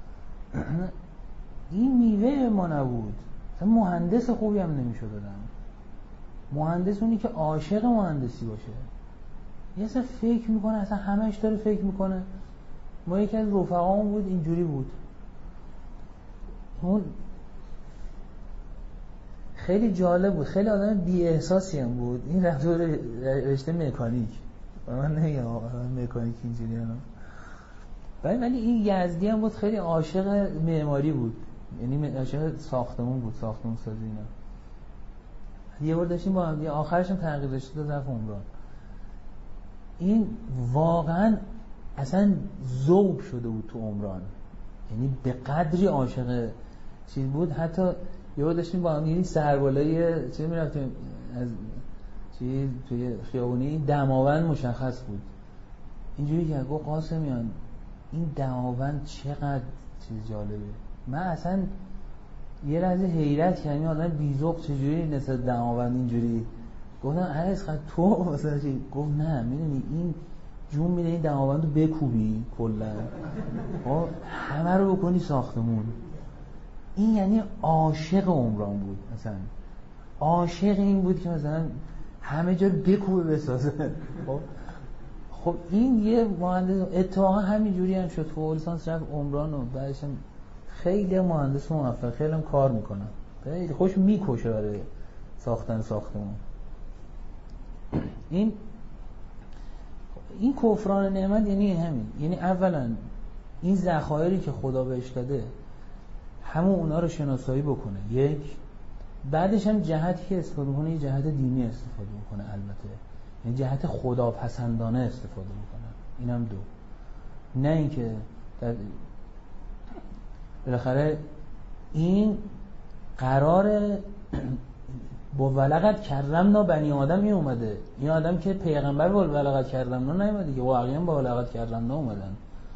این میوه ما نبود، مثلا مهندس خوبی هم نمی‌شدم. مهندس اونی که عاشق مهندسی باشه، یه اصلا فکر میکنه، اصلا همهش داره فکر میکنه. ما یکی از رفقامون بود اینجوری بود، اون خیلی جالب بود، خیلی آدم بی احساسی هم بود. این رفت رشته مکانیک، من نمیگم مکانیک اینجوری نه، ولی ولی این یزدی هم بود خیلی عاشق معماری بود، یعنی عاشق ساختمون بود، ساختمون سازی اینا. یه بار داشتیم با هم، آخرش هم تغییر رشته داد رفت عمران. این واقعا اصلا ذوب شده بود تو عمران، یعنی به قدری عاشق چیز بود. حتی یه بار داشتیم با هم یعنی سربالای چه میرفتیم از چیز توی خیابونی، دماوند مشخص بود، اینجوری که گفت قاسمیان این دماوند چقدر چیز جالبه. من اصلا یه لحظه حیرت کردم، آدم بی‌ذوق چجوری نسبت دماوند اینجوری. گفتم عرض خواهد تو مثلا چی؟ گفت نه میدونی این جون میده این دماوند رو بکوبی کلا همه رو بکنی ساختمون. این یعنی عاشق عمران بود، مثلا عاشق این بود که مثلا همه جا رو بکوبه بسازه. خب خب این یه مهندس اتفاقا همین جوری هم شد، فوق لیسانس رفت عمران و بعدش هم خیلی مهندس موفق، خیلی هم کار میکنن، خیلی خوش میکشه برای ساختن ساختمون. این این کفران نعمت یعنی همین، یعنی اولا این ذخایری که خدا بهش داده همون اونا رو شناسایی بکنه، یک، بعدش هم جهتی که استفاده کنه یه جهت دینی استفاده بکنه، البته یعنی جهت خداپسندانه استفاده بکنه، اینم دو. نه اینکه در بالاخره این قرار با ولقد کرمنا بنی آدم می اومده، این آدم که پیغمبر با ولقد کرمنا نیومده که واقعا با ولقد کرمنا اومدن،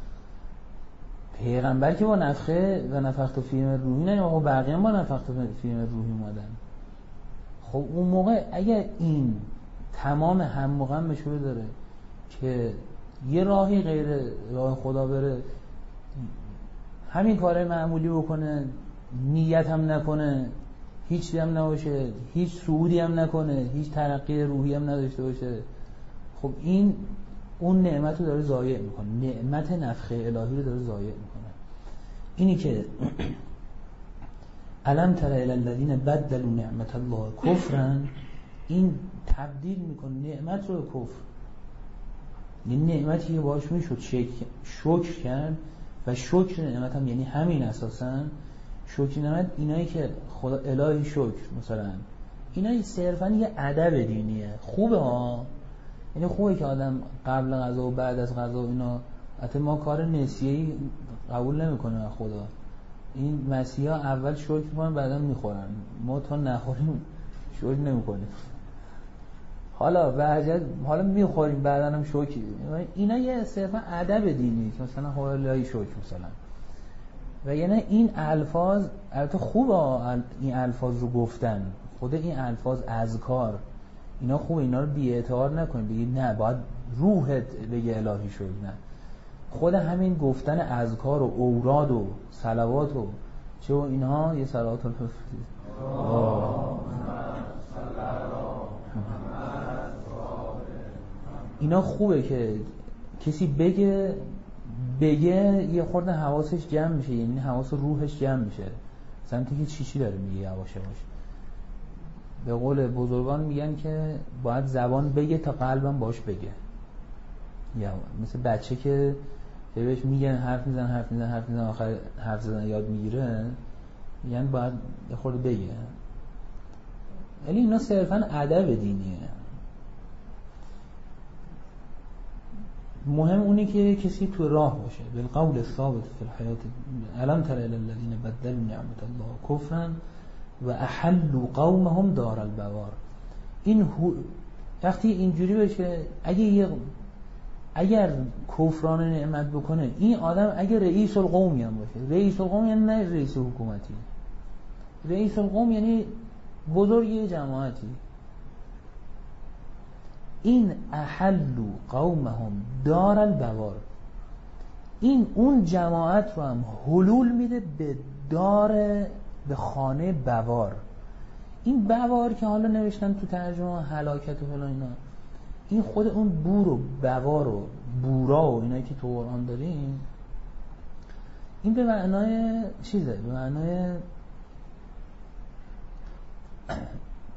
پیغمبر که با نفخه و نفخت فیه من روحی نیومده، بقیه با نفخت فیه من روحی اومدن. خب اون موقع اگر این تمام هم مغمش رو داره که یه راهی غیر راه خدا بره، همین کارهای معمولی بکنه، نیت هم نکنه، هیچ هم نباشه، هیچ صعودی هم نکنه، هیچ ترقی روحی هم نداشته باشه، خب این اون نعمت رو داره ضایع میکنه، نعمت نفخه الهی رو داره ضایع میکنه. اینی که الم تر الی الذین بدلوا نعمت الله کفرا، این تبدیل میکنه نعمت رو به کفر. این نعمتی که باهاش میشد شکر کرد و شکر نعمت هم یعنی همین اساساً شکر نعمت، اینایی که خدا الهی شکر مثلا، اینایی صرفاً یه ادب دینیه، خوبه ها، یعنی خوبه که آدم قبل غذا و بعد از غذا اینا، حتی ما کار نسیه‌ای قبول نمی‌کنیم از خدا، این مسیحا اول شکر می‌کنن بعداً می‌خورن، ما تا نخوریم شکر نمی‌کنیم. حالا بعد حالا می‌خوریم بعداً هم شکر، اینا یه صرفاً ادب دینی که مثلا خدا الهی شکر مثلا. و یعنی این الفاظ البته خوبه این الفاظ رو گفتن، خود این الفاظ اذکار اینا خوبه، اینا رو بی‌اعتبار نکنید بگید نه باید روحت بگه الهی شد، نه، خود همین گفتن اذکار و اوراد و صلوات و چه و اینها، یه صلوات الفاتحه اینا خوبه که کسی بگه بگه یه خورده حواسش جمع میشه، یعنی حواس روحش جمع میشه، سمتی که چی چی داره میگه یواش یواش. به قول بزرگان میگن که باید زبان بگه تا قلبم باش بگه، یا مثل بچه که بهش میگن حرف میزن حرف میزن حرف میزن آخر حرف زدن یاد میگیره، میگن باید یه خورده بگه. ولی اینا صرفا ادب دینیه. مهم اونی که کسی تو راه باشه، بالقول ثابت فی الحیات. الم تر الی الذین بدلوا نعمت الله کفرا و احلوا قومهم دار البوار. این وقتی اینجوری بشه، اگه یه اگر کفران نعمت بکنه این آدم، اگه رئیس القومی هم باشه، رئیس القوم یعنی نه رئیس حکومتی، رئیس القوم یعنی بزرگی جماعتی، این احلوا قومهم دار البوار، این اون جماعت رو هم حلول میده به دار، به خانه بوار. این بوار که حالا نوشتن تو ترجمه هلاکت و فلان اینا، این خود اون بور و بوار و بورا و اینایی که تو قرآن داریم، این به معنای چیزه، به معنای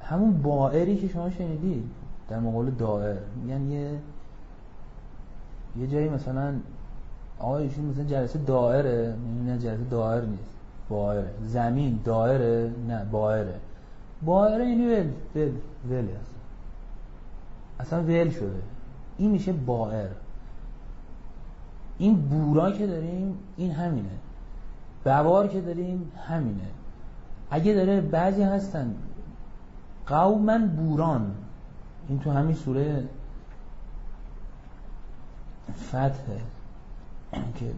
همون بائری که شما شنیدید در مقابل دائر، میگن یه یه جایی مثلا آقا ایشون مثلا جلسه دائره، نه جلسه دائر نیست، بائره. زمین دائره، نه بائره. بائره یعنی ول ول ول اصلا اصلا ول شده، این میشه بائر. این بورا که داریم این همینه، بوار که داریم همینه. اگه داره بعضی هستن قومن بوران، این تو همین سوره فتحه که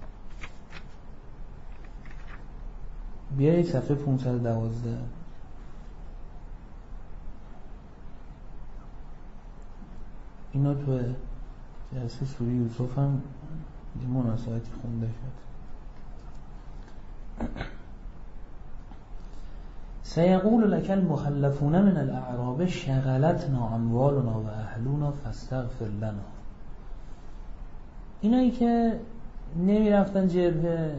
بیایید صفحه پانصد و دوازده. اینا تو جلسه سوره یوسف هم یه مناسبتی خونده شد. سیقول لك المخلفون من الاعراب شغلتنا اموالنا و اهلنا فاستغفر لنا. اینایی که نمی رفتن جبهه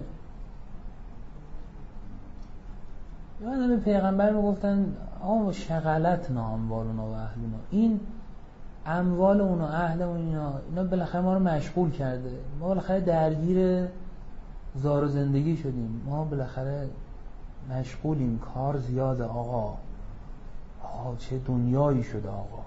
یا به پیغمبر می گفتن آقا شغلتنا اموالنا و اهلنا، این اموال اون و اهل اون اینا اینا بالاخره ما رو مشغول کرده، ما بالاخره درگیر زار و زندگی شدیم، ما بالاخره مشغولیم، کار زیاده آقا، آقا چه دنیایی شده آقا.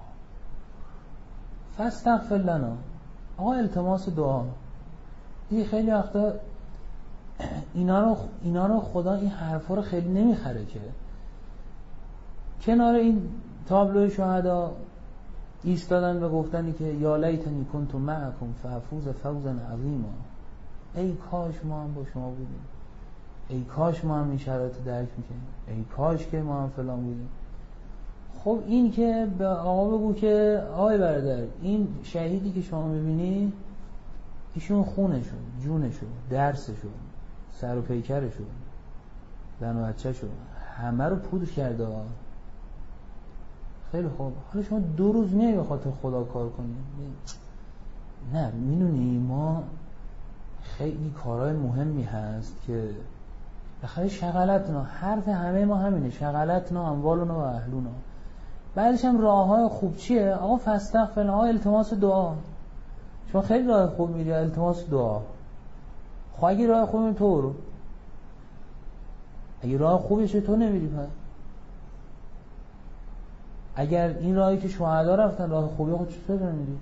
فاستغفر لنا، آقا التماس دعا. این خیلی وقتا اینا رو اینا رو خدا این حرفا رو خیلی نمیخره که کنار این تابلو شهدا ایستادن و گفتن که یا لیتنی کنت معکم فافوز فوزا عظیما، ای کاش ما هم با شما بودیم، ای کاش ما هم این شرایط درک میکنیم، ای کاش که ما هم فلان بودیم. خب این که به آقا بگو که آقای برادر این شهیدی که شما میبینی ایشون خونشون، جونشون، درسشون، سر و پیکرشون، زن و بچه‌شون همه رو پودر کرده. خیلی خوب، حالا شما دو روز میای به خاطر خدا کار کنی؟ نه، میدونی ما خیلی کارهای مهمی هست که بخاطر شغلتنا، حرف همه ما همینه، شغلتنا اموالنا و اهلنا. بعدش هم راههای خوب چیه؟ آقا فاستغفر، آقا التماس دعا. شما خیلی راه خوب میری، التماس دعا. خب اگه راه خوبی تو رو، اگه راه خوبیشه تو نمیری پس. اگر این راهی که شهدا رفتن راه خوبی، خود چطور نمیری؟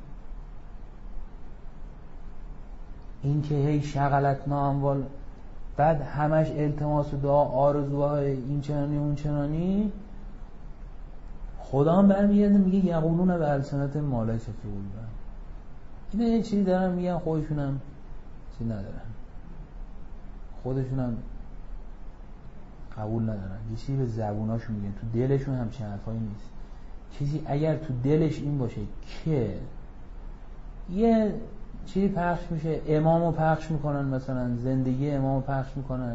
این که هی شغلتنا اموال، بعد همش التماس و دعا، آرزوهای این چنانی اون چنانی، خدا هم برمیگرده میگه یقولون به السنت ما لیس فی قلوبهم. اینا یه چیزی دارن میگن خودشونم چیز ندارن، خودشونم قبول ندارن، یه چیزی به زبوناشون میگن، تو دلشون همچین حرفایی نیست. چیزی اگر تو دلش این باشه که یه چیزی پخش میشه، امامو پخش میکنن، مثلا زندگی امامو پخش میکنن،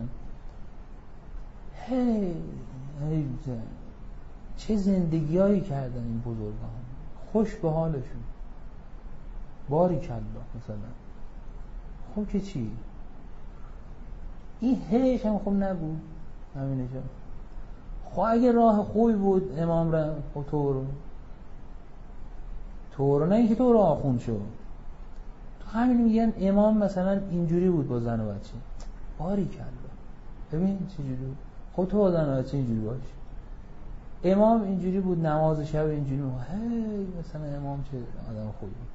هی هی چه زندگیایی کردن این بزرگان، خوش به حالشون، باریکالله مثلا. خب که چی؟ این هیش هم خوب نبود همینه شد. خب اگه راه خوبی بود امام را، خب تو رو تو رو نه اینکه تو رو آخون شد. تو همین میگن امام مثلا اینجوری بود با زن و بچه، باریکالله ببین چجوری بود. خب تو با زن و بچه اینجوری باش. امام اینجوری بود، نماز شب اینجوری بود، هی مثلا امام چه آدم خوبی بود.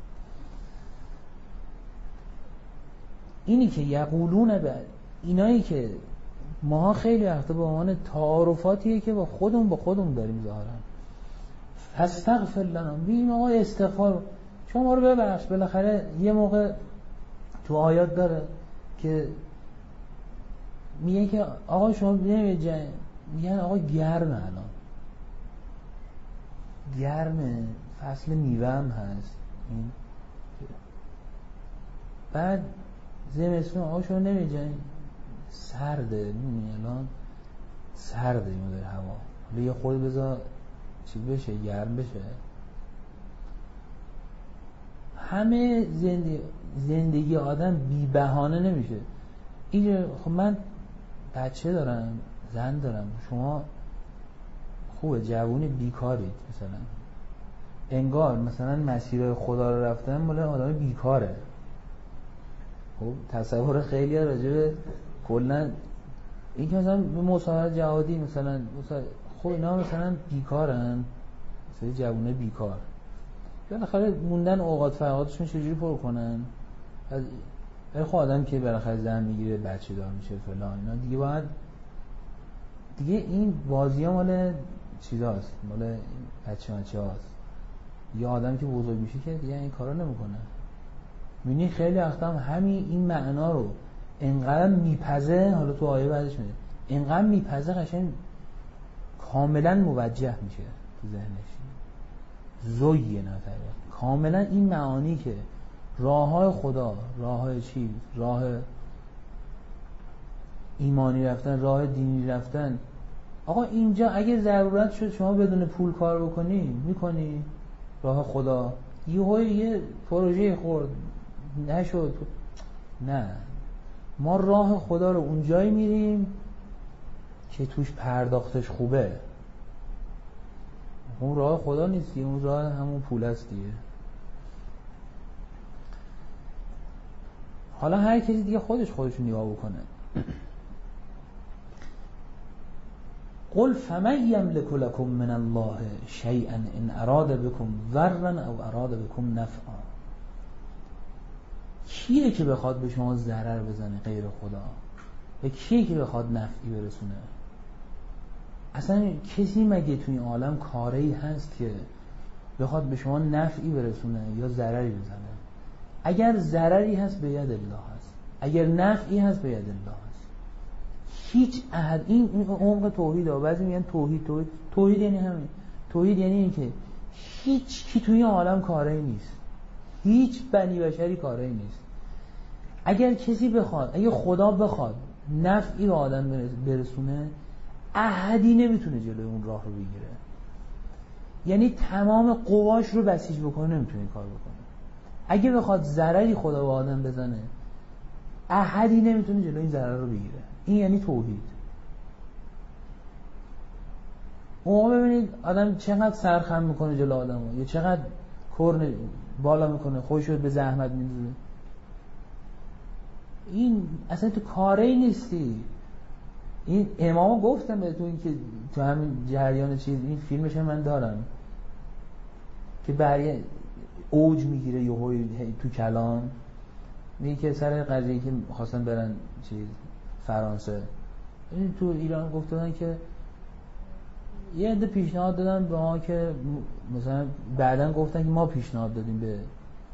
اینی که یقولون به اینایی که ما خیلی وقتا به عنوان تعارفاتیه که با خودمون با خودمون داریم ظاهرا. فاستغفر لنا، بگیم آقا استغفار، شما رو ببخش. بالاخره یه موقع تو آیات داره که میگه که آقا شما نمیگه جنگ، میگن آقا گرمه، الان گرمه، فصل میوه هم هست این. بعد زمستون آقا شما نمیگه جنگ، سرده، میبینی الان سرده این در هوا، حالا یه خود بذار چی بشه، گرم بشه. همه زندگی زندگی آدم بی بهانه نمیشه. اینجا خب من بچه دارم، زن دارم، شما خوبه جوونی بیکارید مثلا، انگار مثلا مسیر خدا رو رفتن مال آدم بیکاره. خب تصور خیلی ها راجع به کلا این که مثلا به مصاهره جهادی مثلا خب اینا مثلا بیکارن، مثلا جوونه بیکار بالاخره موندن اوقات فراغتشون چجوری پر کنن؟ از خود آدم که بالاخره زن میگیره بچه دار میشه فلان اینا دیگه باید دیگه این بازی ها مال چیزاست، مال بچه بچه هاست. یه آدم که بزرگ میشه که دیگه این کارا نمیکنه. میبینی خیلی وقتا هم همین این معنا رو انقدر میپزه، حالا تو آیه بعدش میده انقدر میپزه قشنگ کاملا موجه میشه تو ذهنش، زویه نه کاملا این معانی که راه های خدا، راه های چی؟ راه ایمانی رفتن، راه دینی رفتن. آقا اینجا اگه ضرورت شد شما بدون پول کار بکنی میکنی راه خدا، یه یه پروژه خورد نشد، نه ما راه خدا رو اونجایی میریم که توش پرداختش خوبه. اون راه خدا نیست، اون راه همون پول است دیگه. حالا هر کسی دیگه خودش خودش نگاه بکنه. قل فمن یملک لکم من الله شیئا ان اراد بكم ضرا او اراد بكم نفعا. کیه که بخواد به شما ضرر بزنه غیر خدا؟ و کیه که بخواد نفعی برسونه؟ اصلا کسی مگه توی این عالم کاری هست که بخواد به شما نفعی برسونه یا ضرری بزنه؟ اگر ضرری هست به ید الله هست، اگر نفعی هست به ید الله هست. هیچ احد این این عمق توحیده. بعضی میگن توحید توحید توحید یعنی همین. توحید یعنی این که هیچ کی توی این عالم کاری نیست، هیچ بنی بشری کاری نیست. اگر کسی بخواد، اگر خدا بخواد نفعی به آدم برسونه، احدی نمیتونه جلوی اون راه رو بگیره. یعنی تمام قواش رو بسیج بکنه نمیتونه این کار بکنه. اگه بخواد ضرری خدا به آدم بزنه، احدی نمیتونه جلوی این ضرر رو بگیره. این یعنی توحید. اون ببینید آدم چقدر سرخم میکنه جلو آدمو، یا چقدر کرن بالا میکنه، خودشو به زحمت میندازه. این اصلا تو کاری نیستی. این امامو گفتم بهتون که تو همین جریان چیز این فیلمش من دارم که برای اوج میگیره یهو تو کلام، میگه که سر قضیه که خواستن برن چیز فرانسه، این تو ایران گفتن که یه عده پیشنهاد دادن به ما که مثلا بعدن گفتن که ما پیشنهاد دادیم به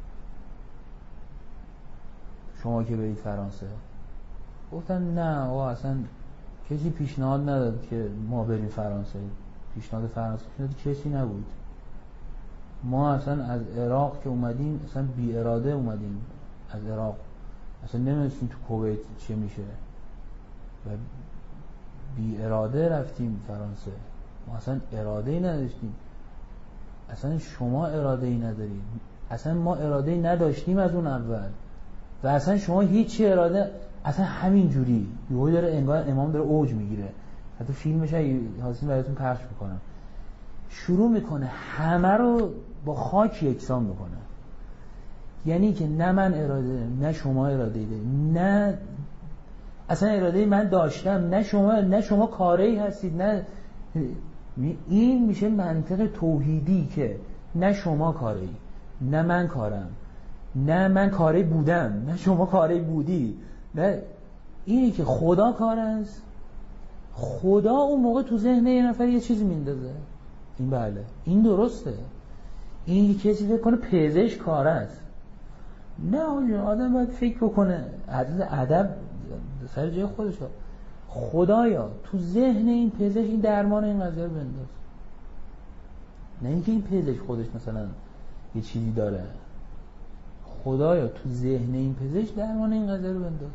شما که برید فرانسه. گفتن نه آقا اصلا کسی پیشنهاد نداد که ما بریم فرانسه. پیشنهاد فرانسه پیشنهاد کسی نبود. ما اصلا از عراق که اومدیم اصلا بی اراده اومدیم از عراق، اصلا نمیدونستیم تو کویت چه میشه و بی اراده رفتیم فرانسه. ما اصلا اراده ای نداشتیم. اصلا شما اراده ای ندارید، اصلا ما اراده ای نداشتیم از اون اول و اصلا شما هیچی اراده، اصلا همین جوری یهو داره انگار امام داره اوج میگیره. حتی فیلمش هستیم براتون پخش میکنم، شروع میکنه همه رو با خاک یکسان میکنه. یعنی که نه من اراده، نه شما اراده دارید، نه اصلا اراده من داشتم، نه شما نه شما کاری هستید، نه. این میشه منطق توحیدی که نه شما کاری، نه من کارم، نه من کاری بودم، نه شما کاری بودی، نه. اینی که خدا کار است. خدا اون موقع تو ذهن یه نفر یه چیزی میندازه. این بله این درسته. این کسی فکر کنه پزشک کار است. نه آدم باید فکر بکنه، عدد ادب سر جای خودش. خدایا تو ذهن این پزشک این درمان این قضیه رو بنداز. نه اینکه این پزشک خودش مثلا یه چیزی داره. خدایا تو ذهن این پزشک درمان این قضیه رو بنداز.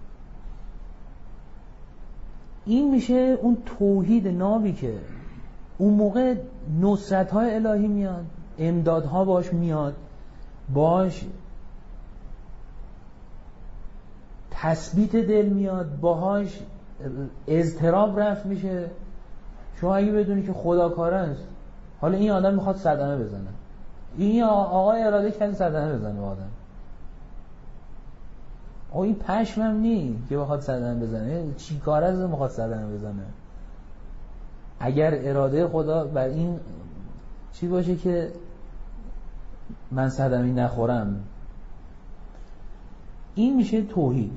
این میشه اون توحید نابی که اون موقع نصرت‌های الهی میاد، امدادها باش میاد، باش تثبیت دل میاد، باهاش اضطراب رفت میشه. شما اگه بدونی که خدا کاره است، حالا این آدم میخواد صدمه بزنه، این آقای اراده کرده صدمه بزنه آدم، آقا این پشمم نی که بخواد صدمه بزنه، چی کار از میخواد صدمه بزنه؟ اگر اراده خدا بر این چی باشه که من صدمه نخورم، این میشه توحید.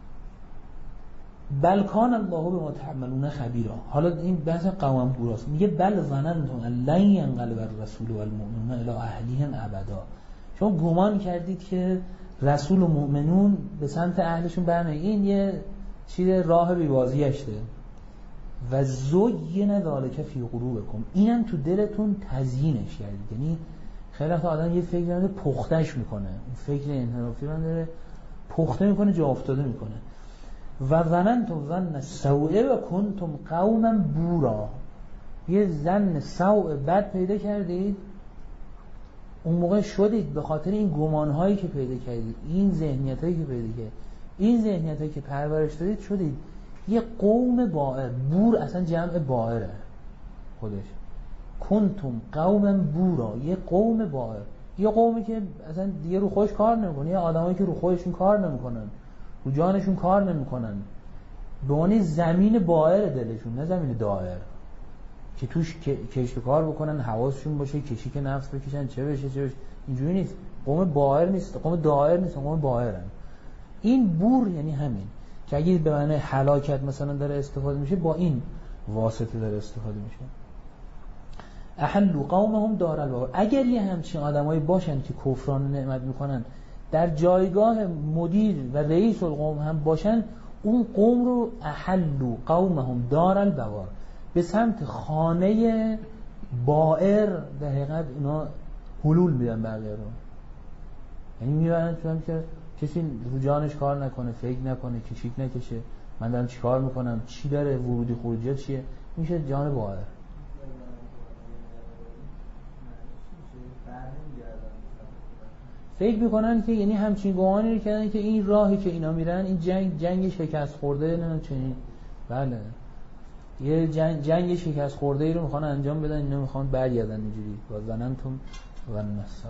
بل کان الله بما تعملون خبیرا. حالا این بحث قوام بوراست، میگه بل ظننتم لن ينقلب الرسول والمؤمنون الی اهلیهم ابدا. شما گمان کردید که رسول و مؤمنون به سمت اهلشون برنمیگردن، این یه چیز راه بی‌بازیشته. و زین ذالک فی قلوبکم، اینم تو دلتون تزیینش کردید. یعنی خیلی وقت آدم یه فکر داره پختش میکنه، اون فکر انحرافی رو داره پخته میکنه، جا افتاده میکنه. و ظننتم ظن السوء و کنتم قوما بورا، یه ظن سوء بد پیدا کردید، اون موقع شدید به خاطر این گمانهایی که پیدا کردید، این ذهنیتایی که پیدا کردید، این ذهنیتایی که پرورش دادید، شدید یه قوم بائر. بور اصلا جمع بائره خودش. کنتم قوما بورا، یه قوم بائر، یه قومی که اصلا دیگه رو خودش کار نمیکنه، یه آدمایی که رو خودشون کار نمیکنن، رو جانشون کار نمیکنن، به معنی زمین بائر دلشون، نه زمین دائر که توش کشت و کار بکنن، حواسشون باشه کشی که نفس بکشن، چه بشه چه بشه. اینجوری نیست. قوم بائر نیست، قوم دائر نیست، قوم بائرن. این بور یعنی همین که اگه به معنی هلاکت مثلا داره استفاده میشه، با این واسطه داره استفاده میشه. احلوا قومهم دار البوار. اگر یه همچین آدمایی باشن که کفران نعمت میکنن، در جایگاه مدیر و رئیس القوم هم باشن، اون قوم رو احلوا قومهم دار البوار، به سمت خانه بائر در حقیقت اینا حلول میدن بقیه رو. یعنی میبرن چون که کسی رو جانش کار نکنه، فکر نکنه، کشیک نکشه، من دارم چی کار میکنم، چی داره، ورودی خروجی چیه، میشه جان بائر. فکر میکنن که یعنی همچین گمانی رو کردن که این راهی که اینا میرن، این جنگ جنگ شکست خورده، نه چنین. بله، یه جنگ جنگ شکست خورده ای رو میخوان انجام بدن، اینا میخوان برگردن اینجوری. و ظننتم و نسوا.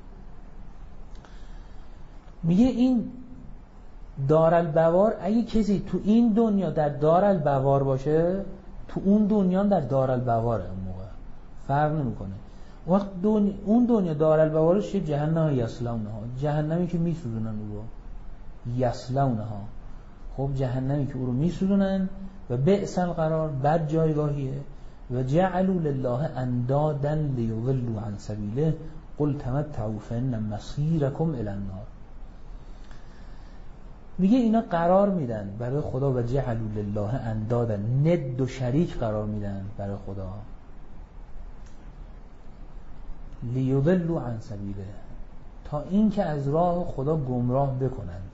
میگه این دارالبوار، اگه کسی تو این دنیا در دارالبوار باشه، تو اون دنیا در دارالبواره، اون موقع فرق نمیکنه. وقت دنیا، اون دنیا دارالبوارش چه؟ جهنم یصلونها، جهنمی که میسوزونن او رو، یصلونها. خب جهنمی که او رو میسوزونن و بئس القرار، بد جایگاهیه. و جعلوا لله اندادا لیضلوا عن سبیله قل تمتعوا فان مصیرکم الی النار. میگه اینا قرار میدن برای خدا و جعلوا لله اندادا، ند و شریک قرار میدن برای خدا، لیضلوا عن سبیله، تا این که از راه خدا گمراه بکنند.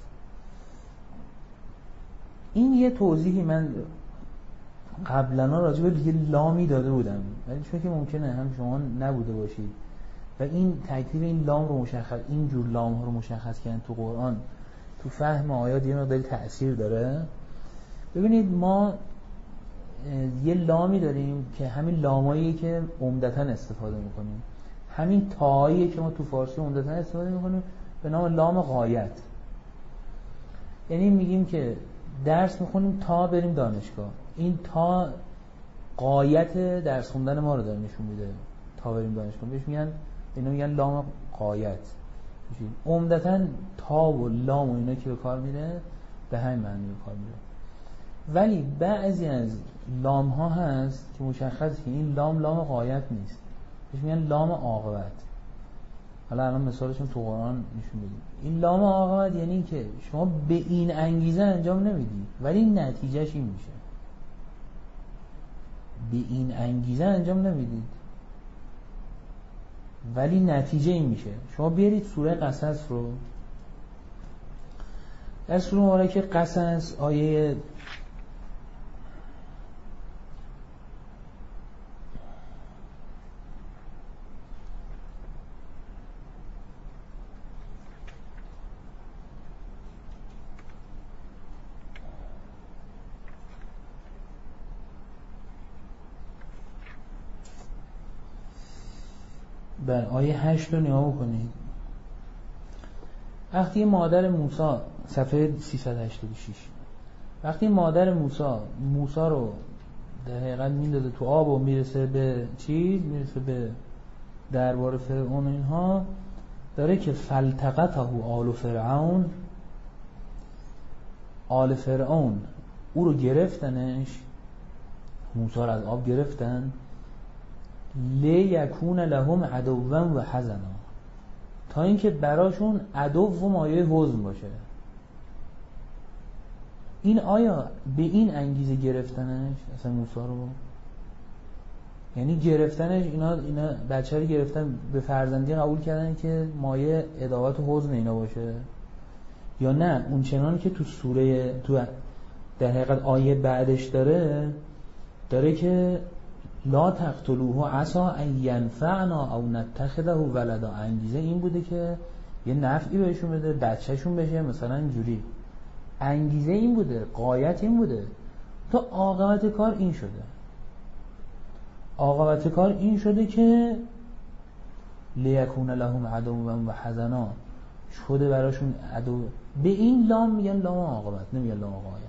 این یه توضیحی من قبلا راجع به دیگه لامی داده بودم، ولی چون که ممکنه هم شما نبوده باشید و این تکلیف این لام رو مشخص، این جور لام ها رو مشخص کردن تو قرآن، تو فهم آیات یه مقداری تأثیر داره. ببینید ما یه لامی داریم که همین لامایی که عمدتاً استفاده میکنیم، همین تایی که ما تو فارسی عمدتاً استفاده میکنیم، به نام لام غایت. یعنی میگیم که درس میخونیم تا بریم دانشگاه، این تا غایت درس خوندن ما رو داره نشون میده، تا بریم دانشگاه بهش میگن، اینا میگن لام غایت. عمدتاً تا و لام و اینا که به کار میره به همین معنی به کار میره. ولی بعضی از لام ها هست که مشخصه که این لام لام غایت نیست، بهش میگن لام عاقبت. حالا الان مثالشون تو قرآن نشون میدیم. این لام عاقبت یعنی که شما به این انگیزه انجام نمیدی ولی نتیجهش این میشه. به این انگیزه انجام نمیدید ولی نتیجه این میشه. شما بیارید سوره قصص رو، در سوره مبارکه قصص آیه بر آیه هشت رو نگاه بکنید. وقتی مادر موسی، صفحه سیصد و هشتاد و شش، وقتی مادر موسی موسی رو در حقیقت میندازه تو آب و میرسه به چیز، میرسه به دربار فرعون، اینها داره که فلتقطه آل فرعون، آل فرعون او رو گرفتنش، موسی رو از آب گرفتن، لیکون لهم عدوا و حزنا، تا اینکه براشون عدو و مایه حزن باشه. این آیا به این انگیزه گرفتنش اصلا موسی رو؟ یعنی گرفتنش، اینا اینا بچه رو گرفتن به فرزندی قبول کردن که مایه عداوت و حزن اینا باشه، یا نه اون چنان که تو سوره، تو در حقیقت آیه بعدش داره داره که لا تقتلوه عسى ان ینفعنا او نتخذه ولدا، انگیزه این بوده که یه نفعی بهشون بده، بچه‌شون بشه مثلا اینجوری، انگیزه این بوده، غایت این بوده. تو عاقبت کار این شده، عاقبت کار این شده که لیکون لهم عدوا و حزنا، شده براشون عدو. به این لام میگن لام عاقبت، نمیگن لام غایت.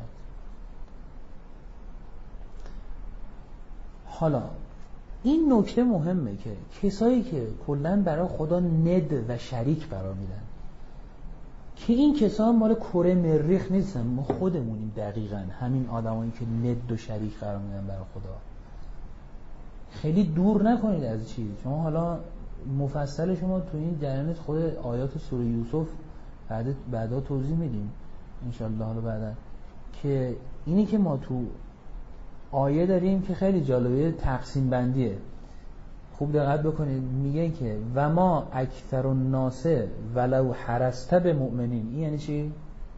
حالا این نکته مهمه که کسایی که کلن برای خدا ند و شریک قرار میدن، که این کسا مال کره مریخ نیستن، ما خودمونیم دقیقاً همین آدمایی که ند و شریک قرار میدن برای خدا. خیلی دور نکنید از چیز. شما حالا مفصل شما تو این جریان خود آیات سوره یوسف بعد بعدا توضیح میدیم انشالله. حالا بعدا که اینی که ما تو آیه داریم که خیلی جالبه، تقسیم بندیه، خوب دقت بکنید. میگه که و ما اکثر الناس ولو حرست به مؤمنین. این یعنی چی؟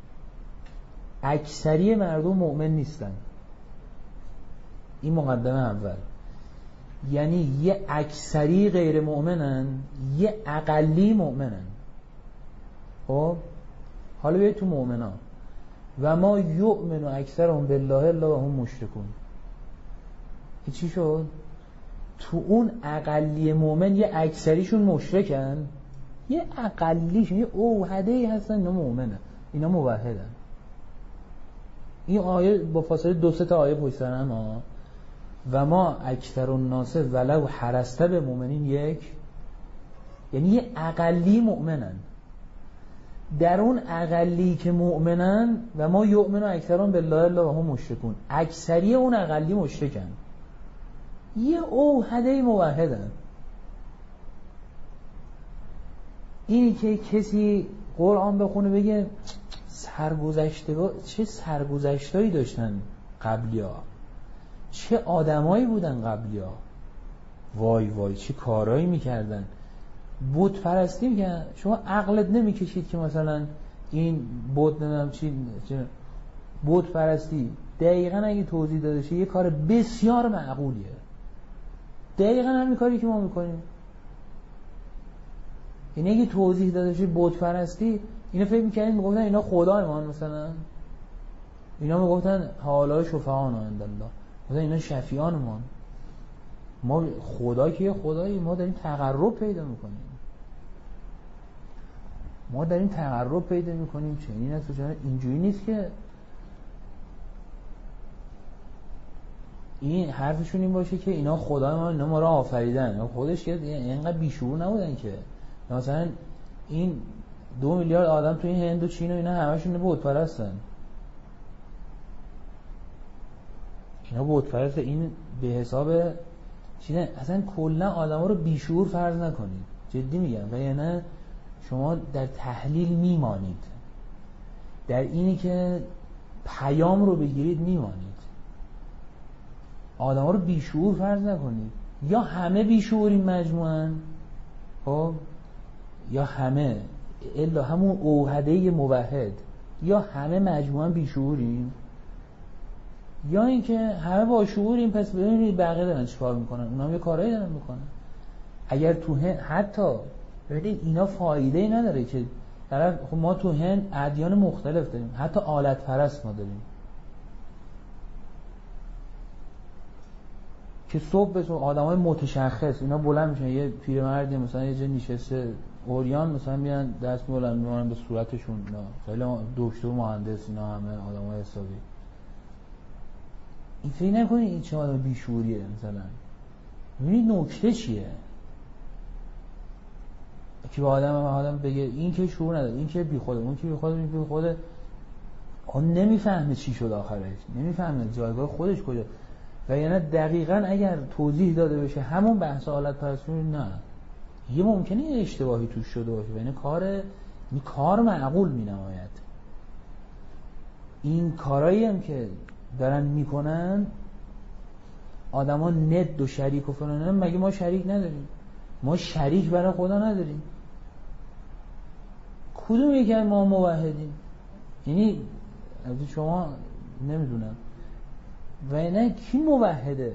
اکثری مردم مؤمن نیستن. این مقدمه اول. یعنی یه اکثری غیر مؤمنن، یه اقلی مؤمنن. خب حالا بیاید تو مؤمنا. و ما یؤمن اکثرهم بالله الا و هم مشرکون. این چی شد؟ تو اون اقلی مؤمن یه اکثریشون مشرکن، یه اقلیشون یه اوحده‌ای هستن اینا مؤمنن، اینا موحدن. این آیه با فاصله دو سه تا آیه پشت سر هم ها. و ما اکثر الناس ولو حرست به مؤمنین، یک یعنی یه اقلی مؤمنن. در اون اقلی که مؤمنن و ما یؤمن اکثرهم بالله الا و هم مشرکون، اکثری اون اقلی مشرکن، یه اوحده موحدن. اینی که کسی قرآن بخونه بگه سرگذشتگاه، چه سرگذشتایی داشتن قبلیا، چه آدمایی بودن قبلیا، وای وای چه کارایی میکردن، بت پرستی میکردن. شما عقلت نمیکشید که مثلا این بت نمیدونم چی بت پرستی دقیقاً اگه توضیح داده شه یه کار بسیار معقولیه، دقیقاً همین کاری که ما میکنیم. این اگه توضیح داده شه بت پرستی، اینا فکر میکنن میگفتن اینا خدا ما، مثلا اینا میگفتن حالا شفعان عند الله، مثلا اینا شفیعان ما. ما خدا که خدایی، ما داریم تقرب پیدا میکنیم، ما داریم تقرب پیدا میکنیم. چنین است چنین، اینجوری نیست که این حرفشون این باشه که اینا خدای ما، اینا ما را آفریدن. خودش که اینقدر بیشعور نبودن که مثلا این دو میلیارد آدم تو این هند و چین و اینا همشون بت پرستن. اینا بت پرست، این به حساب چیه؟ اصلا کلا آدما رو بیشعور فرض نکنید، جدی میگم. و یعنی شما در تحلیل میمانید، در اینی که پیام رو بگیرید میمانید. آدما رو بیشعور فرض نکنید. یا همه بیشعورین مجموعاً، خب یا همه الا همون اوحده موحد، یا همه مجموعاً بیشعورین، یا اینکه همه با شعورین. پس ببینید بقیه دارن چیکار میکنن، اونا هم یه کارایی دارن میکنن. اگر تو هند حتی ببینید اینا فایده ای نداره که طرف، خب ما تو هند ادیان مختلف داریم، حتی آلت پرست ما داریم. که صبح به صبح آدمای متشخص اینا بلند میشن، یه پیرمردی مثلا یه جا نشسته اوریان مثلا میان دست بلند میکنن به صورتشون، اینا خیلی دکتر مهندس اینا همه آدمای حسابی. این فکر نکنید این چه آدم بیشوریه مثلا. ببینید نکته چیه که با آدم آدم بگه این که شعور نداره، این که بی خوده، اون که بی خوده، این که بی خوده، اون نمیفهمه چی شد آخرش، نمیفهمه جایگاه خودش کجا. و یعنی دقیقاً اگر توضیح داده بشه همون بحث حالت پرستی، نه یه ممکنه یه اشتباهی توش شده باشه، یعنی کار این کار معقول می‌نماید. این کارایی هم که دارن میکنن آدما ند و شریک و فلان، مگه ما شریک نداریم؟ ما شریک برای خدا نداریم. کدوم یکی از ما موحدیم؟ یعنی از شما نمیدونم و نه کی موحده.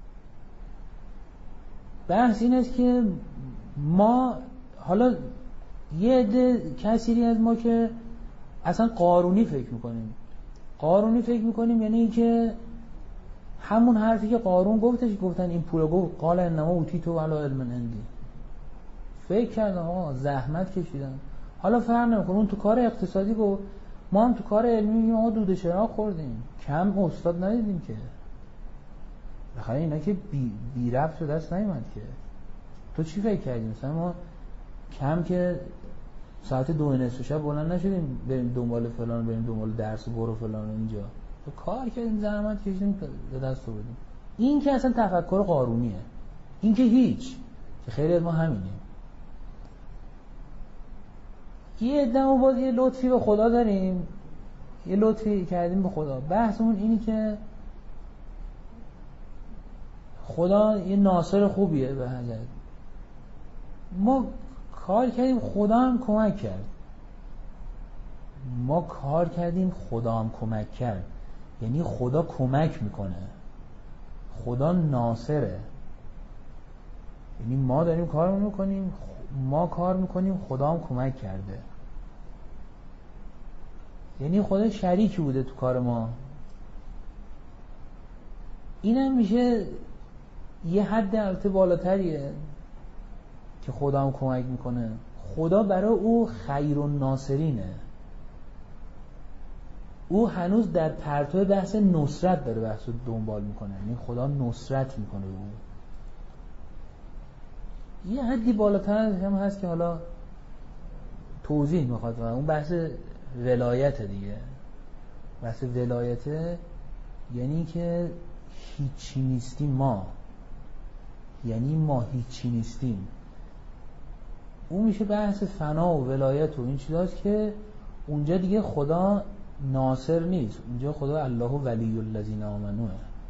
بحث این است که ما حالا یه عده کثیری از ما که اصلا قارونی فکر میکنیم. قارونی فکر میکنیم یعنی این که همون حرفی که قارون گفتش، گفتن این پول گفت قال انما اوتیتو علی علم عندی. فکر کردم آقا زحمت کشیدن. حالا فرق نمیکنه اون تو کار اقتصادی گفت، ما هم تو کار علمی میگیم آقا دود چراغ خوردیم، کم استاد ندیدیم که. بخاطر اینا که بی, بی ربط به دست نیومد که. تو چی فکر کردی؟ مثلا ما کم که ساعت دو نصف شب بلند نشدیم بریم دنبال فلان، بریم دنبال درس و برو فلان اینجا. تو کار کردیم، زحمت کشیدیم به دست آوردیم. این که اصلا تفکر قارونیه. این که هیچ، که خیلی از ما همینیم. یه عده‌مون باز یه لطفی به خدا داریم، یه لطفی کردیم به خدا. بحثمون اینی که خدا یه ناصر خوبیه به حضرت. ما کار کردیم خدا هم کمک کرد. ما کار کردیم خدا هم کمک کرد. یعنی خدا کمک میکنه، خدا ناصره. یعنی ما داریم کار میکنیم، ما کار میکنیم، خدا هم کمک کرده. یعنی خدا شریکی بوده تو کار ما. اینم میشه یه حد البته بالاتریه که خدا هم کمک میکنه. خدا برای او خیر الناصرینه. او هنوز در پرتو بحث نصرت داره بحث رو دنبال میکنه. یعنی خدا نصرت میکنه به او. یه حدی بالاتر هم هست که حالا توضیح میخواد. اون بحث ولایت دیگه. بحث ولایت یعنی که هیچی نیستیم ما، یعنی ما هیچی نیستیم. اون میشه بحث فنا و ولایت و این چیزاست که اونجا دیگه خدا ناصر نیست، اونجا خدا الله ولی الذین آمنوه.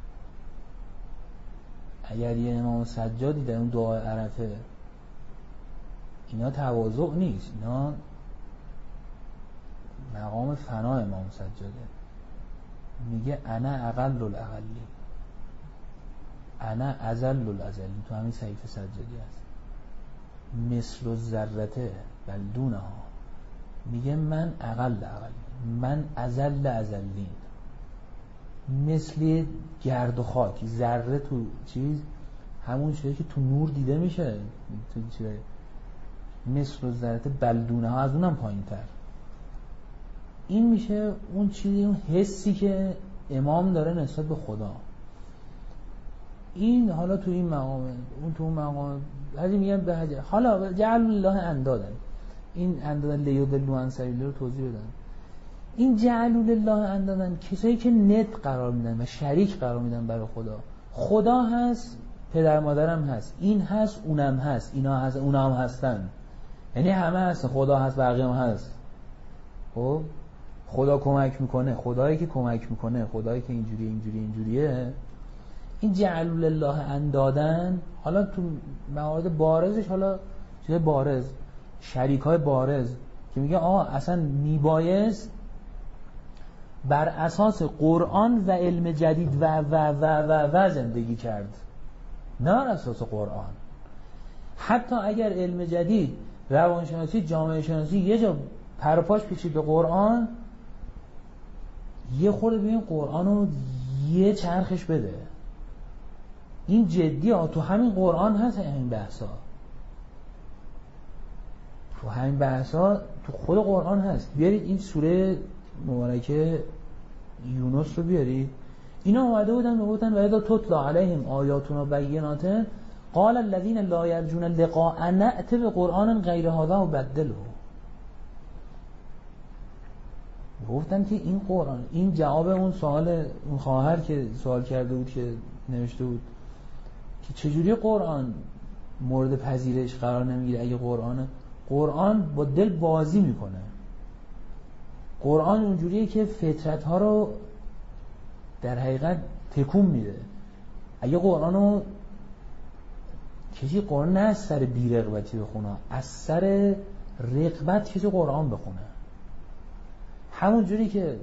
اگر یه امام سجادی در اون دعای عرفه، اینا تواضع نیست، اینا مقام فنا امام سجاده. میگه انا اقل الاقلی، انا ازل الازلی. تو همین صحیفه سجادی هست. مثل الذرته بل دونها. میگه من اقل اقلی، من ازل ازلین. مثل گرد و خاک، ذره تو چیز همون چیزی که تو نور دیده میشه، تو چیه مثل الذرته بل دونها، از اونم پایین تر. این میشه اون چیزی، اون حسی که امام داره نسبت به خدا. این حالا تو این مقامه، اون تو اون مقامه. بعضی میگن به حجر حالا جعل الله اندادن. این اندادن لیضلوا عن سبیله رو توضیح بدن. این جعل الله اندادن کسایی که ند قرار میدن و شریک قرار میدن برای خدا. خدا هست، پدر مادرم هست، این هست، اونم هست، اینا هست، اونا هم هستن. یعنی همه هست، خدا هست، بقیه هم هست. خب خدا کمک میکنه، خدایی که کمک میکنه، خدایی که اینجوری اینجوری اینجوریه. این جعل الله اندادن حالا تو موارد بارزش، حالا چیز بارز، شریکای بارز که میگه آقا اصلا میبایست بر اساس قرآن و علم جدید و و و و و زندگی کرد، نه بر اساس قرآن. حتی اگر علم جدید، روانشناسی، جامعه شناسی یه جا پرپاش پیچید به قرآن، یه خورده ببین قرآن رو یه چرخش بده. این جدی ها، تو همین قرآن هست همین بحثا، تو همین بحثا تو خود قرآن هست. بیارید این سوره مبارکه یونس رو بیارید، اینا اومده بودن میگفتن و اذا تتلی علیهم آیاتنا بینات قال الذين لا يرجون لقاءنا ائت بقرآن غیر هذا وبدله. گفتن که این قرآن، این جواب اون سوال اون خواهر که سوال کرده بود که نوشته بود که چجوری قرآن مورد پذیرش قرار نمیگیره اگه قرآن قرآن با دل بازی میکنه. قرآن اونجوریه که فطرت ها رو در حقیقت تکون میده. اگه قرآن رو کسی قرآن نه از سر بی رغبتی بخونه، از سر رغبت کسی قرآن بخونه. همون جوری که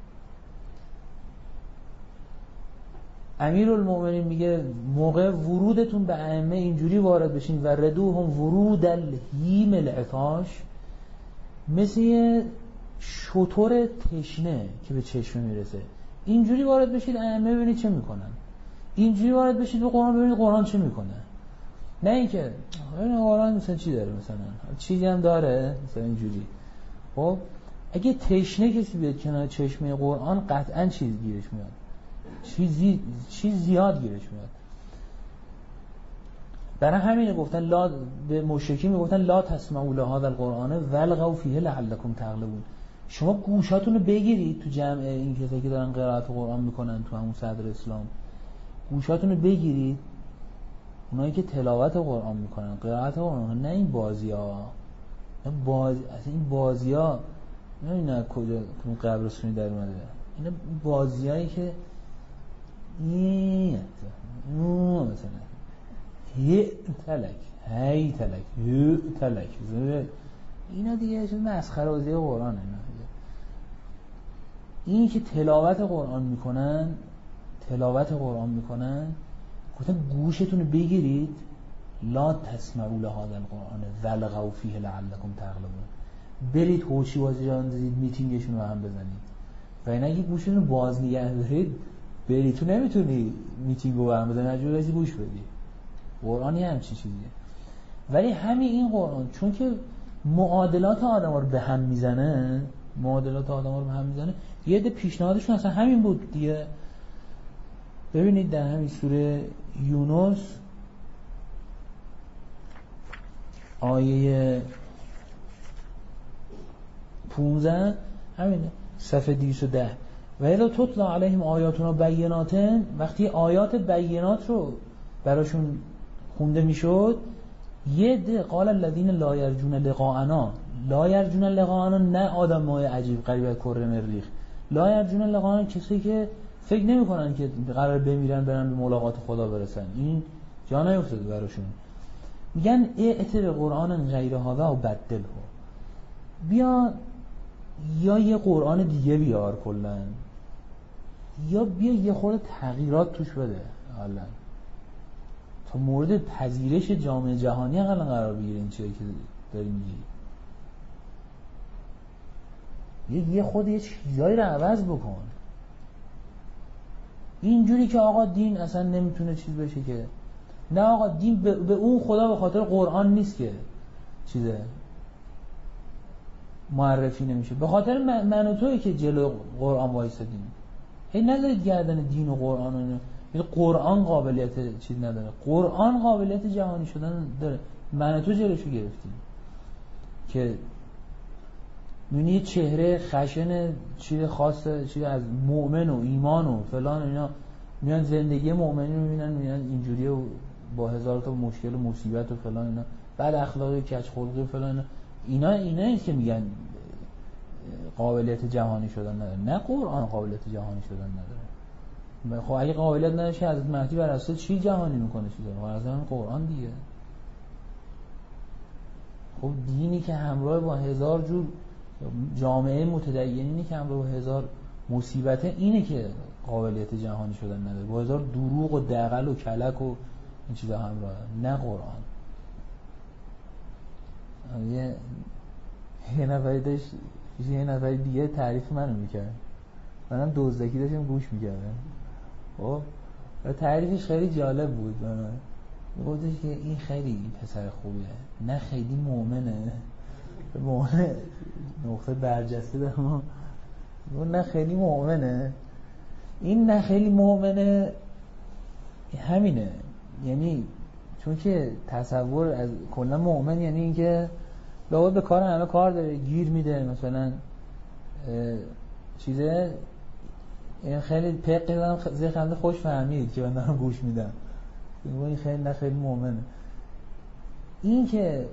امیرالمومنین میگه موقع ورودتون به ائمه اینجوری وارد بشین و ردوهم ورود الهیم العطاش، مثل یه شتر تشنه که به چشمه میرسه اینجوری وارد بشید ائمه ببینید چه میکنن، اینجوری وارد بشید به قرآن ببینید قرآن چه میکنه. نه اینکه این قرآن مثلا چی داره، مثلا چیزی هم داره مثلا اینجوری. خب اگه تشنه کسی بیاد کنار چشمه قرآن قطعا چیز گیرش میاد، چیزی چیز زیاد گیرش میاد. برای همین گفتن لا به مشرکین میگفتن لا تسمعوا لهذا القرآن والغوا فیه لعلکم تغلبون. شما گوشاتونو بگیرید تو جمع این کسایی که دارن قرائت قرآن میکنن تو همون صدر اسلام، گوشاتونو بگیرید، اونایی که تلاوت قرآن میکنن قرائت قرآن، نه این بازی‌ها، نه باز اصلا این بازی‌ها نه کجا تو قبرستونی در اومده، اینا بازیایی که این مثلا هی تلک هی تلک هی تلک اینا دیگه چه مسخره بازی قرآن. اینا این که تلاوت قرآن میکنن تلاوت قرآن میکنن گفتن گوشتون رو بگیرید لا تسمعوا لهذا القرآن والغوا فیه لعلکم تغلبون. برید هوچی بازی جان دادید میتینگشون رو هم بزنید و این اگه گوشتون رو باز نگه دارید برید تو نمیتونی میتینگ رو هم بزنید، مجبور هستی گوش بدی. قرآنی همچین چیزیه. ولی همین این قرآن چون که معادلات آدم رو به هم میزنه معادلات آدم رو به هم میزنه یه عده پیشنهادشون اصلا همین بود دیگه. ببینید در همین سوره یونس آیه پونزده همینه، صفحه دویست و ده و اذا تتلی علیهم آیاتنا بینات، وقتی آیات بینات رو براشون خونده میشد یه ده قال الذین لا یرجون لقاءنا، لا یرجون لقاءنا نه آدم های عجیب غریب از کره مریخ، لا یرجون لقاءنا کسی که فکر نمی کنن که قرار بمیرن برن به ملاقات خدا برسن، این جا نیفتاده براشون. میگن ائت به قرآن غیر هذا و بدله، بیا یا یه قرآن دیگه بیار کلا، یا بیا یه خورده تغییرات توش بده حالا تا مورد پذیرش جامعه جهانی حالا قرار بگیره. این چیزی که داری میگی یه یه خود یه چیزایی رو عوض بکن. اینجوری که آقا دین اصلا نمیتونه چیز بشه که نه آقا دین به, به اون خدا به خاطر قرآن نیست که چیزه معرفی نمیشه، به خاطر من, من و تویی که جلو قرآن وایسادیم. هی نذارید گردن دین و قرآن و قرآن قابلیت چیز نداره، قرآن قابلیت جهانی شدن داره، من و تو جلوشو گرفتیم که می‌بینی چهره خشن چیز خاصه چیز از مؤمن و ایمان و فلان و اینا میان زندگی مؤمنین رو میبینن میان اینجوریه و با هزار تا مشکل و مصیبت و فلان اینا بعد اخلاقی کج خلقی و فلان اینا اینا ایست که میگن قابلیت جهانی شدن نداره. نه قرآن قابلیت جهانی شدن نداره. خب اگه قابلیت نداره حضرت مهدی بر اساس چی جهانی میکنه چیزا؟ بر اساس قرآن دیگه. خب دینی که همراه با هزار جور جامعه متدینینی که همراه با هزار مصیبته اینه که قابلیت جهانی شدن نداره، با هزار دروغ و دغل و کلک و این چیزا همراه، نه قرآن. یه یه نفری داشت یه نفری دیگه تعریف منو میکرد، منم دزدکی داشتم گوش میکردم. خب و تعریفش خیلی جالب بود برای گفتش که این خیلی این پسر خوبیه، نه خیلی مؤمنه، مؤمن نقطه برجسته در ما، نه خیلی مؤمنه. این نه خیلی مؤمنه همینه، یعنی چون که تصور از کلا مؤمن یعنی اینکه لابد به کار همه کار داره، گیر میده، مثلا چیزه. این خیلی پقی دارم زیر خنده خوش فهمید که من دارم گوش میدم، این خیلی نه خیلی مؤمنه. این که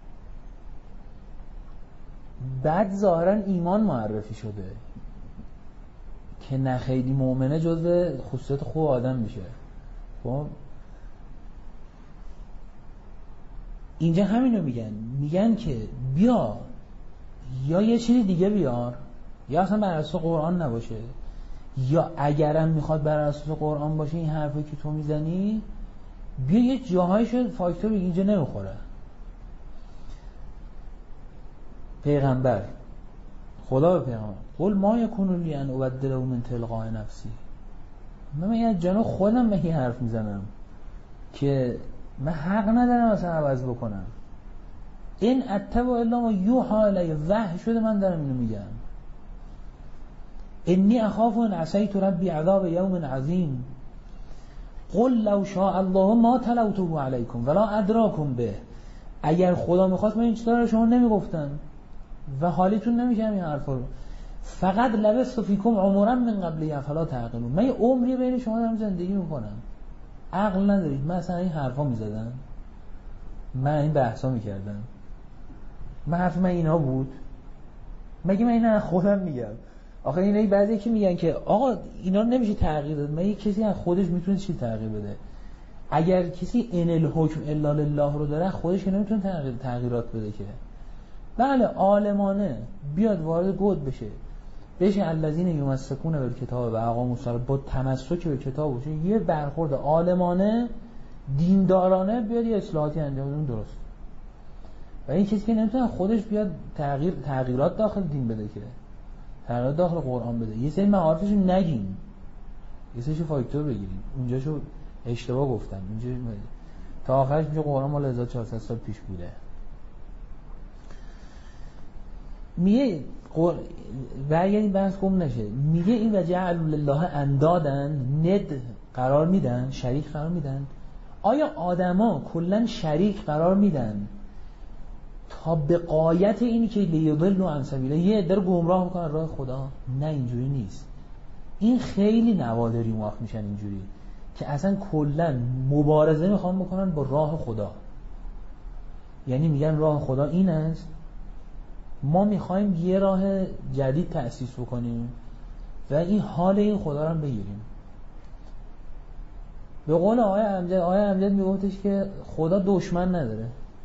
بعد ظاهرا ایمان معرفی شده که نه خیلی مؤمنه جزء خصوصیات خوب آدم میشه. خب اینجا همینو میگن، میگن که بیا یا یه چیزی دیگه بیار، یا اصلا بر اساس قرآن نباشه، یا اگرم میخواد بر اساس قرآن باشه این حرفی که تو میزنی بیا یه جاهایشو فاکتور بگی اینجا نمیخوره. پیغمبر خدا به پیغمبر قل ما یکون لی ان ابدله من تلقاء نفسی، من میگم جانو خودم به این حرف میزنم که من حق ندارم اصلا عوض بکنم. این اتبع الا ما یوحی الی، وحی شده من دارم اینو میگم. انی اخاف ان عصیت ربی عذاب یوم عظیم قل لو شاء الله ما تلوته علیکم ولا ادراکم به، اگر خدا میخواست من این چیزا رو شما نمیگفتم و حالیتون نمیکنم این حرفا رو. فقط لبثت فیکم عمرا من قبل افلا تعقلون، من یه عمری بین شما دارم زندگی میکنم، عقل ندارید. من اصلا این حرفا میزدم، من این بحثا میکردم، من حرف من اینا بود؟ مگه من اینا خودم میگم؟ آخه اینا بعضی که میگن که آقا اینا رو نمیشه تغییر داد، مگه کسی از خودش میتونه چی تغییر بده؟ اگر کسی ان الحکم الا لله رو داره خودش که نمیتونه تغییر تغییرات بده که. بله عالمانه بیاد وارد گود بشه بشه الذین یمسکون بالکتاب و اقاموا الصلاة، با تمسک به کتاب باشه، یه برخورد عالمانه دیندارانه بیاد یه اصلاحاتی انجام بده، درست. و این کسی که نمیتونه خودش بیاد تغییر تغییرات داخل دین بده که، تغییرات داخل قرآن بده. یه سری معارفش نگیم، یه سریشو فاکتور بگیریم، اونجاشو اشتباه گفتم، اونجا تا آخرش میشه قرآن مال هزار و چهارصد سال پیش بوده. میگه برگردیم بحث گم نشه، میگه این و جعلوا لله اندادن، ند قرار میدن، شریک قرار میدن. آیا آدما کلا شریک قرار میدن تا به غایت اینی که لیضلوا عن سبیله، یه عده رو گمراه میکنن راه خدا؟ نه اینجوری نیست. این خیلی نوادری موقع میشن اینجوری که اصلا کلا مبارزه میخوان بکنن با راه خدا، یعنی میگن راه خدا این است، ما میخوایم یه راه جدید تأسیس بکنیم و این حال این خدا رو هم بگیریم. به قول آقای امجد، آقای امجد میگفتش که خدا دشمن نداره.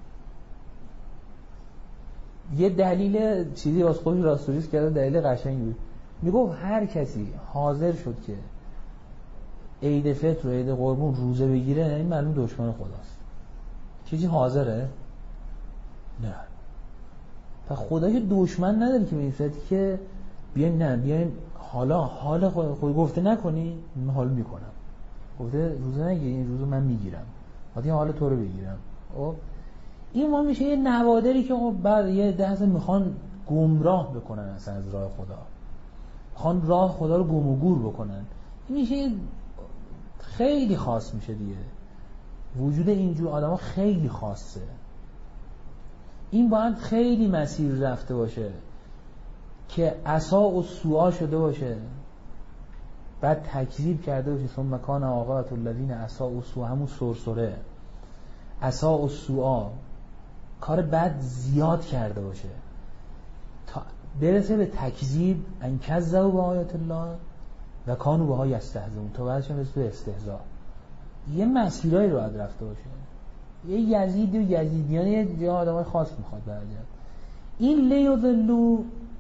یه دلیل چیزی واسه خودش راستوریس کرده، دلیل قشنگی بود. میگفت هر کسی حاضر شد که عید فطر و عید قربون روزه بگیره این معلوم دشمن خداست. چیزی حاضره؟ نه. پس خدا که دشمن نداره که به این صورتی که بیاین نه بیاین حالا حال خود, خود گفته نکنی، من حال میکنم، گفته روزه نگیری، این روزو من میگیرم، بعد این حال تو رو بگیرم. خب این ما میشه یه نوادری که بعد یه دهسه میخوان گمراه بکنن اصلا از راه خدا، میخوان راه خدا رو گم و گور بکنن. این میشه خیلی خاص میشه دیگه، وجود اینجور آدم خیلی خاصه. این باید خیلی مسیر رفته باشه که عصا و سوآ شده باشه، بعد تکذیب کرده باشه. ثم کان عاقبة الذین عصا و سوآ، همون سرسره عصا و سوآ، کار بد زیاد کرده باشه تا برسه به تکذیب، ان کذبوا بآیات الله و کانوا بها یستهزئون، تا بعدش برسه به استهزاء. یه مسیرایی رو باید رفته باشه. یه یزید و یزیدیان یه آدمای خاص میخواد برگرد. این لیضلوا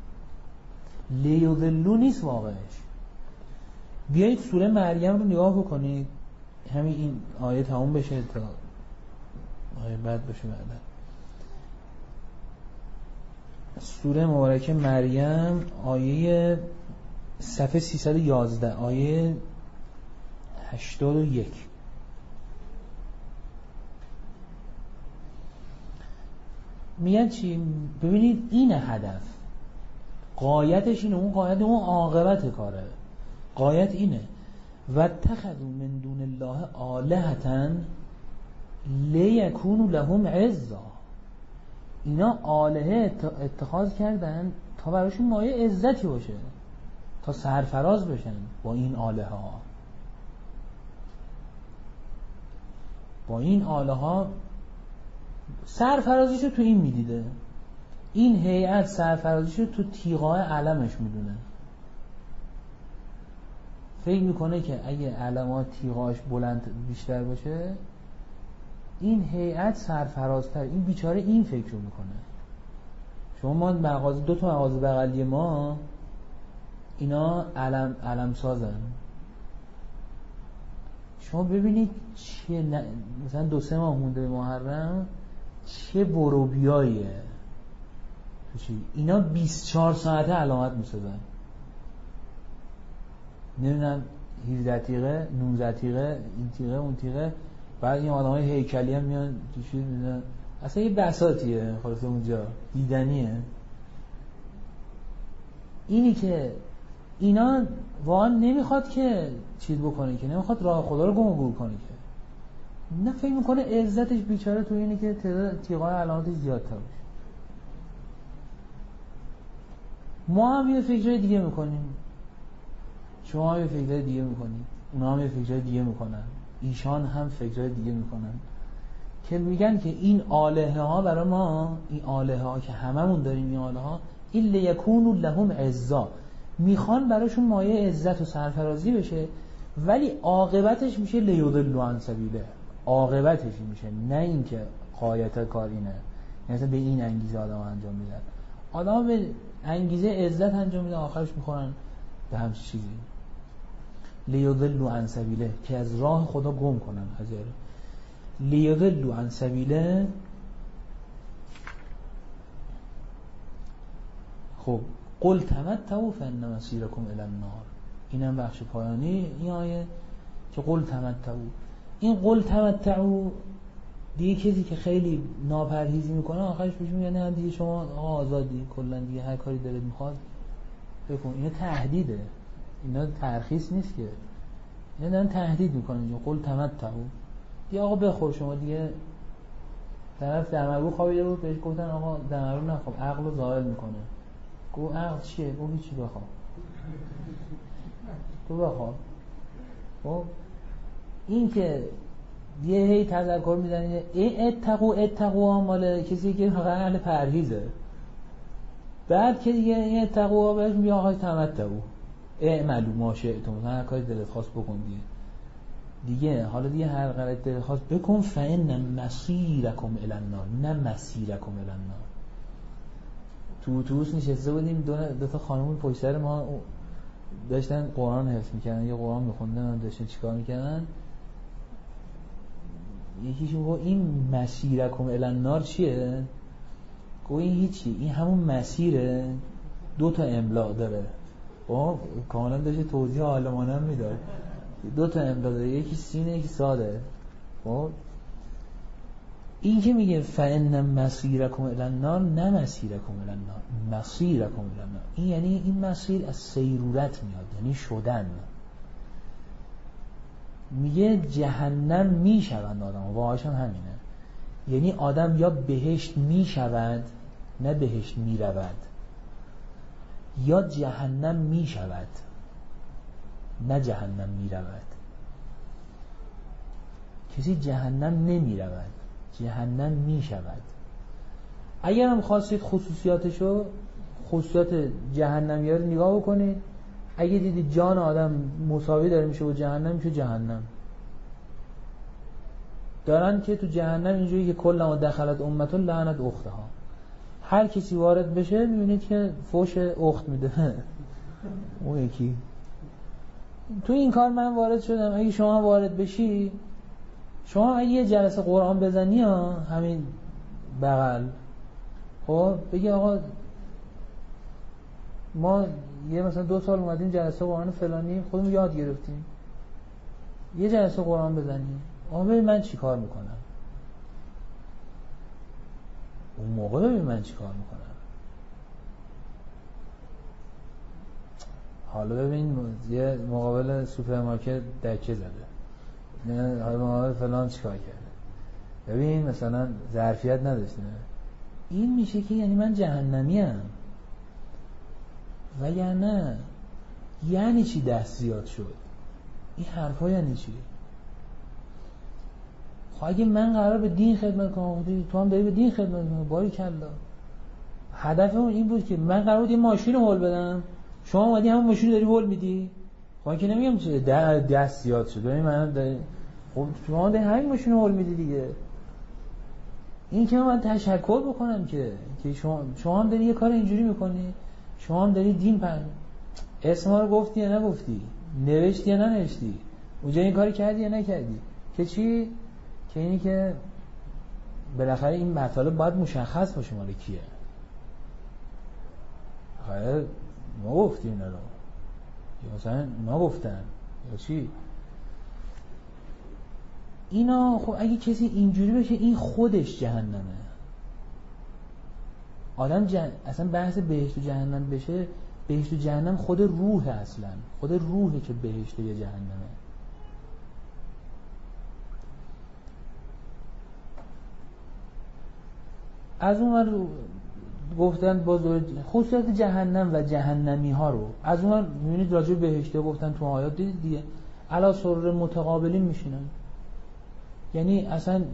لیضلوا نیست واقعش. بیایید سوره مریم رو نگاه بکنید، همین این آیه تموم بشه تا آیه بعد بشه. بعدا سوره مبارکه مریم آیه صفحه سیصد و یازده، آیه هشتاد و یک. میگن چی؟ ببینید این هدف، غایتش اینه، اون غایت اون عاقبت کاره، غایت اینه و اتخذوا من دون الله آلهة لیکونوا لهم عزا. اینا آلهه اتخاذ کردن تا براشون مایه عزتی باشه، تا سرفراز بشن با این آلهه ها. با این آلهه ها سرفرازیشو تو این میدیده، این هیئت سرفرازیشو تو تیغای علمش میدونه. فکر میکنه که اگه علمات تیغاش بلند بیشتر باشه این هیئت سرفرازتر. این بیچاره این فکر رو میکنه. شما ما مغازه، دو تا مغازه بغلی ما اینا علم علم سازن. شما ببینید چه ن... مثلا دو سه ماه مونده به محرم چه بروبیاییه اینا بیست و چهار ساعته علامت میسازن. نمیدونم هفده دقیقه نوزده دقیقه این تیغه اون تیغه. بعد این آدمای هیکلی هم میان تو چیز میذارن. اصلا یه بساطیه خلاص اونجا دیدنیه. اینی که اینا واقعا نمیخواد که چیز بکنه، که نمیخواد راه خدا رو گم و گور کنه، که نه فکر میکنه عزتش بیچاره تو اینه که تعداد تیغای علاماتش زیادتر باشه. ما هم یه فکرای دیگه میکنیم، شما هم یه فکرای دیگه میکنید، اونا هم یه فکرای دیگه میکنن، ایشان هم فکرای دیگه میکنن که میگن که این آلهه ها برای ما، این آلهه ها که هممون داریم، این آلهه ها این لیکونوا لهم عزا، میخوان براشون مایه عزت و سرفرازی بشه، ولی عاقبتش میشه لیضلوا عن سبیله. عاقبتش میشه، نه اینکه غایت کار اینه. یعنی به این انگیزه آدم انجام میدن، آدم به انگیزه عزت انجام میدن، آخرش میخورن به همچین چیزی. لیضلوا عن سبیله، که از راه خدا گم کنن. حضر لیضلوا عن سبیله. خب قل تمتعوا فان مصیرکم الی النار. اینم بخش پایانی این آیه که قل تمتعوا. این قل تمتعوا دیگه کسی که خیلی ناپرهیزی میکنه آخرش بهش میگه نه دیگه شما آزادی، کلا دیگه هر کاری دلت میخواد بکن. اینا تهدیده، اینا ترخیص نیست که، اینا دارن تهدید میکنن اینجا. قل تمتعوا، دیگه آقا بخور شما دیگه. طرف دمرو خوابیده بود بهش گفتن آقا دمرو نخواب عقل رو زائل میکنه. گفت عقل چیه؟ گفت هیچی، بخواب تو بخواب. خب این که یه هی تذکر میزنه ای اتقوا اتقوا مال کسی که فقط اهل پرهیزه. بعد که دیگه این اتقوا بهش میگه آقا تمتعوا اعملوا ما شئتم، هر کاری دلت خواست بکن دیگه. دیگه حالا دیگه هر کاری دلت خواست بکن. فإن مسیرکم الی النار، نه مسیرکم الی النار. تو اتوبوس نشسته بودیم، دو, دو تا خانم پشت سر ما داشتن قرآن حفظ میکردن، یه قرآن میخوندن، داشتن چیکار میکردن. یکیشون گفت این مسیرکم الی النار چیه؟ گفت این هیچی، این همون مسیره، دو تا املا داره. خب کاملا داشته توضیح عالمانه هم میداد. دو تا املا داره، یکی سینه یکی ساده. خب این که میگه فإن مسیرکم الی النار، نه مسیرکم الی النار، مسیرکم الی النار. این یعنی این مسیر از سیرورت میاد، یعنی شدن. میگه جهنم میشوند آدم، واقعاش هم همینه. یعنی آدم یا بهشت میشود نه بهشت میرود، یا جهنم میشود نه جهنم میرود. کسی جهنم نمیرود، جهنم میشود. اگر هم خواستید خصوصیاتشو، خصوصیات جهنمی‌ها رو نگاه بکنید، اگه دیدید جان آدم مساوی داره میشه با جهنم، میشه جهنم. دارن که تو جهنم اینجوری که کلما دخلت امة لعنت اختها، هر کسی وارد بشه میبینید که فوش اخت میده. اون یکی تو این کار من وارد شدم، اگه شما وارد بشی، شما اگه یه جلسه قرآن بزنی ها همین بغل، خب بگی آقا ما یه مثلا دو سال اومدیم جلسه قرآن فلانی خودمون یاد گرفتیم، یه جلسه قرآن بزنی آن ببین من چی کار میکنم، اون موقع ببین من چی کار میکنم. حالا ببین یه مقابل سوپرمارکت دکه زده، نه حالا مقابل فلان چی کار کرده، ببین مثلا ظرفیت نداشته، این میشه که یعنی من جهنمیم. و یا نه یعنی چی دست زیاد شد؟ این حرفا یعنی چی؟ خب اگه من قرار به دین خدمت کنم، تو هم داری به دین خدمت کنی، باریکلا. هدف اون این بود که من قرار بود یه ماشین رو هول بدم، شما اومدی همون ماشین رو داری هول میدی. خب که نمیگم چه دست زیاد شد، ببین من داری، خب شما داری همین ماشین رو هول میدی دیگه. این که من تشکر بکنم که که شما شما هم داری یه کار اینجوری میکنی، شما هم داری دین پن اسم ما رو گفتی یا نگفتی، نوشتی یا ننوشتی، اونجا این کاری کردی یا نکردی، که چی؟ که اینی که بالاخره این مطالب باید مشخص باشه مال کیه. خیلی ما گفتیم اینا رو یا مثلا ما گفتن یا چی؟ اینا خب اگه کسی اینجوری بشه این خودش جهنمه. آدم جن... اصلا بحث بهشت و جهنم بشه، بهشت و جهنم خود روح، اصلا خود روحه که بهشت یا جهنمه. از اون ور گفتن باز خصوصیت جهنم و جهنمی ها رو، از اون ور میبینید راجع به بهشت گفتن تو آیات دیدید دیگه، علی سرر متقابلین میشینن، یعنی اصلا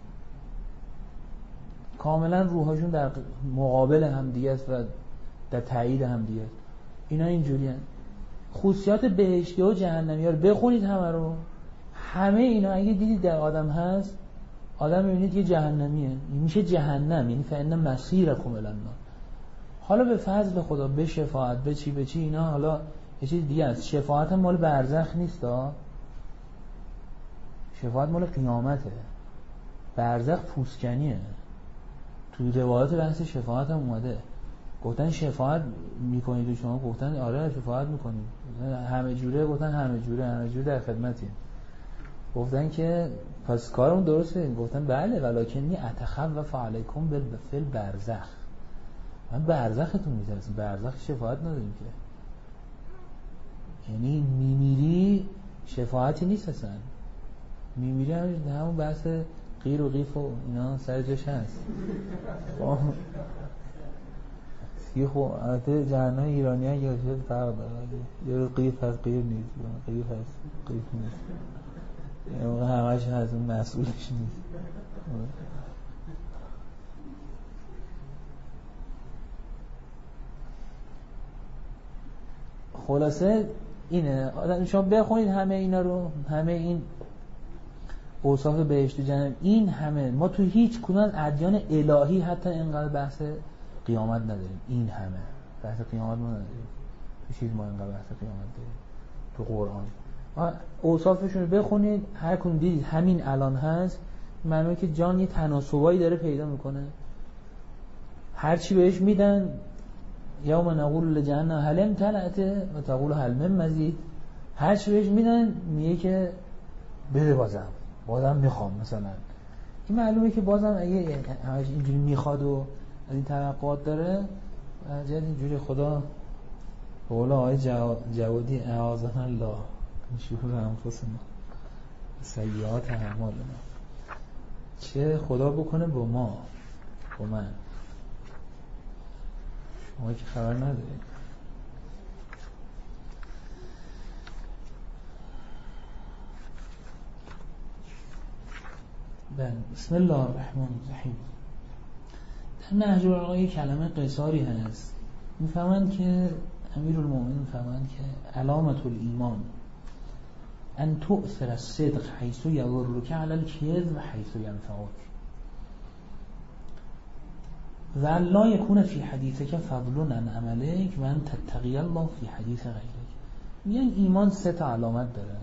کاملا روحاشون در مقابل هم دیگه است و در تایید هم دیگه است. اینا اینجوری هست. خصوصیات بهشتی و جهنمی ها رو بخونید همه رو، همه اینا اگه دیدید در آدم هست، آدم میبینید که جهنمیه، میشه جهنم، یعنی فإن مسیرکم الی النار. حالا به فضل خدا، به شفاعت، به چی به چی اینا، حالا یه چیز دیگه است. شفاعت هم مال برزخ نیست ها، شفاعت مال قیامته. برزخ پوسکنیه. تو روایات بحث شفاعت هم اومده، گفتن شفاعت میکنید و شما گفتن آره شفاعت میکنید، همه جوره گفتن همه جوره، همه جوره در خدمتیم. گفتن که پس کارمون درسته، گفتن بله ولکنی اتخوف علیکم بالفعل برزخ، من برزختون میترسم، برزخ شفاعت نداریم که، یعنی میمیری شفاعتی نیست اصلا، میمیری همون بحث قیر و قیف و اینا سر جاش هست. یه خب البته جهنم ایرانی ها یه چیز فرق داره، یه قیف هست قیر نیست، قیف هست قیف نیست، یه موقع همش هست اون مسئولش نیست. خلاصه اینه، شما بخونید همه اینا رو، همه این اوصاف بهشت و جهنم، این همه ما تو هیچ کدوم از ادیان الهی حتی اینقدر بحث قیامت نداریم، این همه بحث قیامت ما نداریم، تو چیز ما اینقدر بحث قیامت داریم تو قرآن. اوصافشون رو بخونید، هر کدوم دیدید همین الان هست، معلومه که جان یه تناسبایی داره پیدا میکنه، هر چی بهش میدن یوم نقول لجهنم هل امتلأت و تقول هل من مزید، هر چی بهش میدن میگه که بده بازم بازم میخوام مثلا. این معلومه که بازم اگه همش اینجوری میخواد و از این توقعات داره، جد اینجوری خدا به قول آقای جوادی اعاذنا الله من شرور انفسنا سیئات اعمالنا، چه خدا بکنه با ما، با من، ما که خبر نداریم. بسم الله الرحمن الرحیم. در نهج البلاغه یک کلمه قصاری هست، میفهمند که امیرالمومنین میفهمند که علامت الایمان ان تؤثر الصدق حیث یضرک علی الکذب حیث ینفعک و لا یکون فی حدیثک فضل عن عملک و ان تتقی الله فی حدیث غیرک. میگن ایمان سه تا علامت داره،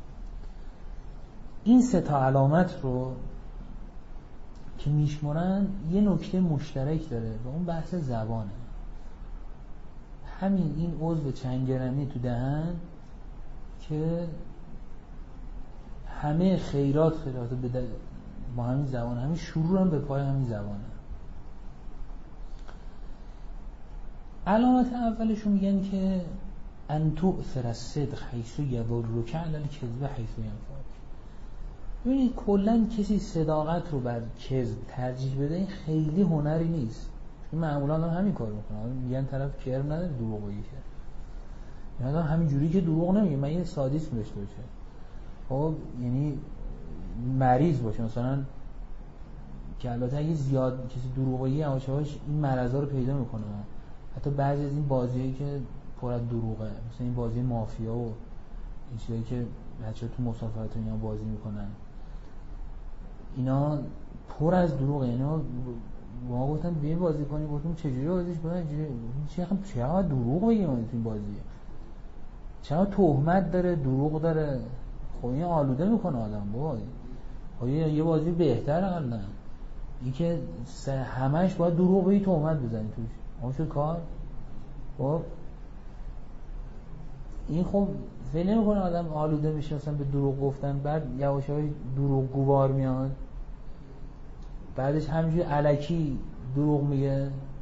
این سه تا علامت رو که میشمرن یه نکته مشترک داره و اون بحث زبانه. همین این عضو چنگرمی تو دهن که همه خیرات خیرات به با همین زبان، همین شروع هم به پای همین زبانه. علامت اولشون میگن که ان تؤثر الصدق حیث یضرک علی الکذب حیث ینفعک. ببینید کلا کسی صداقت رو بر کذب ترجیح بده این خیلی هنری نیست. چون معمولا هم همین کارو میکنن، میگن طرف کرم نداره دروغ بگه، یعنی همین جوری که دروغ نمیگه، من یه سادیسم داشته باشه، خب یعنی مریض باشه مثلا، که البته اگه زیاد کسی دروغ بگه یواش یواش این مرضا رو پیدا میکنه. حتی بعضی از این بازیایی که پر از دروغه، مثلا این بازی مافیا و این چیزایی که بچه‌ها تو مسافرت اینا بازی میکنن، اینا پر از دروغه. اینا ما گفتن بیا بازی کنیم، گفتم چجوری بازیش کنیم؟ چقدر چقدر دروغ بگیم تو این بازی، چقدر تهمت داره، دروغ داره. خب این آلوده میکنه آدم. بابا خب یه بازی بهتره حالا این که همش باید دروغ بگی تهمت بزنی توش، اون شد کار. خب این خب فعلا نمیکنه آدم آلوده میشه مثلا به دروغ گفتن، بعد یواش یواش دروغ گوار میاد، بعدش همینجوری الکی دروغ میگه،